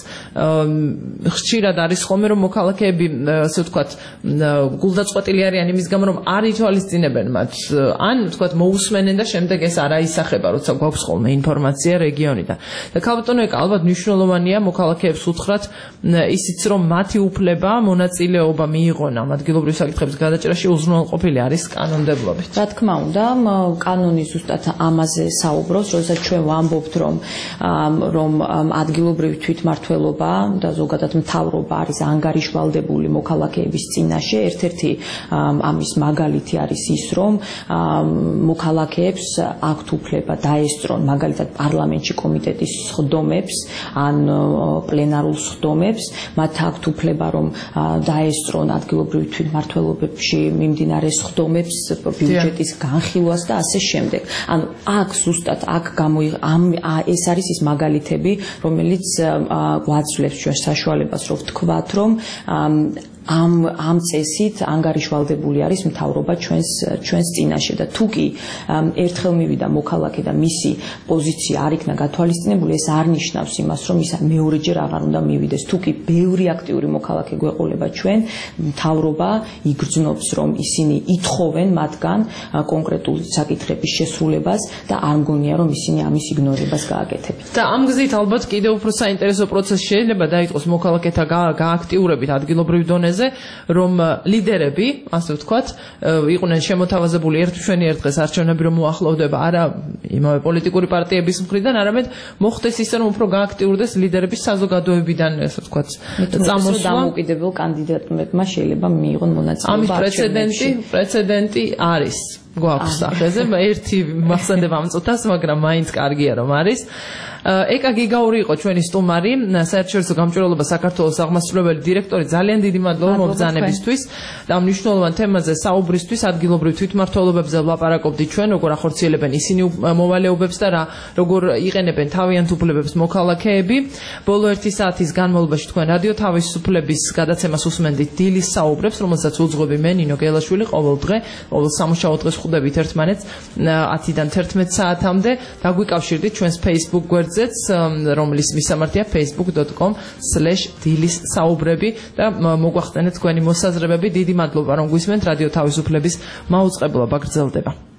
ხშირად არის ხოლმე რომ მოქალაქეები ასე ვთქვათ გულდაწყვეტილი არიან იმის გამო, რომ არ ითვალისწინებენ მათ, ან ვთქვათ მოусმენენ და შემდეგ ეს არ აისახება, როცა გვაქვს ხოლმე ინფორმაცია რეგიონიდან. და ქალბატონო ეკა ალბათ მნიშვნელოვანია მოქალაქეებს უთხრათ ისიც, რომ მათი უფლება მონაწილეობა მიიღონ ამ ადგილობრივი საკითხების გადაჭრაში უზრუნველყოფილი არის კანონმდებლობით. რა თქმა უნდა, კანონი ზუსტად ამაზე საუბრობს, როდესაც ჩვენ ვამბობთ, რომ რომ ადგილობრივი თვითმმართველობა და ზოგადად მთავრობა არის ანგარიშვალდებული მოქალაქეების წინაშე. ერთ-ერთი ამის მაგალითი არის ის, რომ მოქალაქეებს აქვთ უფლება დაესწრონ მაგალითად პარლამენტში კომიტეტის სხდომებს ან პლენარულ სხდომებს, მათ აქვთ უფლება რომ დაესწრონ ადგილობრივი თვითმმართველობებში მიმდინარე სხდომებს, ბიუჯეტის განხილვას და ასე შემდეგ. ანუ აქ ზუსტად აქ გამოი ამ ეს არის ის მაგალითები, რომელიც გვაძლევს ჩვენ საშუალებას, რომ ვთქვათ, რომ ამ ამ წესით ანგარიშვალდებული არის მთავრობა ჩვენს ჩვენს წინაშე და თუ კი ერთხელ მივიდა მოქალაქე და მისი პოზიცია არ იქნა გათვალისწინებული, ეს არ ნიშნავს იმას, რომ ის მეორეჯერ აღარ უნდა მივიდეს. თუ კი ბევრი აქტიური მოქალაქე გვეყოლება ჩვენ, მთავრობა იგრძნობს, რომ ისინი ითხოვენ მათგან კონკრეტულ საკითხების შესრულებას და არ მგონია, რომ ისინი ამის იგნორებას გააკეთებენ. და ამ გზით ალბათ კიდევ უფრო საინტერესო პროცესი შეიძლება დაიწყოს მოქალაქეთა გააქტიურებით ადგილობრივ დონეზე, რომ ლიდერები, ასე ვთქვათ, იყვნენ შემოთავაზებული ერთ მშვენიერ დღეს არჩევნები რომ მოახლოვდება არა იმავე პოლიტიკური პარტიების მხრიდან, არამედ მოხდეს ისე, რომ უფრო გააქტიურდეს ლიდერების საზოგადოებიდან, ასე ვთქვათ, წამოსვლა. დამოუკიდებელ კანდიდატებმა შეიძლება მიიღონ მონაწილეობა. ამის პრეცედენტი, პრეცედენტი არის. გვაქვს სახეზე, ერთი მახსენდება ამ წუთას, მაგრამ მაინც კარგია რომ არის. ეკა გიგაური იყო ჩვენი სტუმარი, საერთაშორისო გამჭვირვალობა საქართველოს აღმასრულებელი დირექტორი. ძალიან დიდი მადლობა მობრძანებისთვის და ამ მნიშვნელოვან თემაზე საუბრისთვის. ადგილობრივ თვითმმართველობებზე ვლაპარაკობდით ჩვენ, როგორ ახორციელებენ ისინი მოვალეობებს და რა როგორ იყენებენ თავიანთ უფლებებს მოქალაქეები. ბოლო ერთი საათის განმავლობაში თქვენ რადიო თავისუფლების გადაცემას უსმენდით დილის საუბრებს, რომელსაც უძღვები მე ნინო გელაშვილი ყოველ დღე, ყოველ სამუშაო დღეს ხვდებით ერთმანეთს ათიდან თერთმეტ საათამდე. დაგვიკავშირდით ჩვენს Facebook გვერდზე, რომლის მისამართია facebook dot com slash dilis საუბრები და მოგვახსენეთ თქვენი მოსაზრებები. დიდი მადლობა რომ გვისმენთ. რადიო თავისუფლების მაუწყებლობა გრძელდება.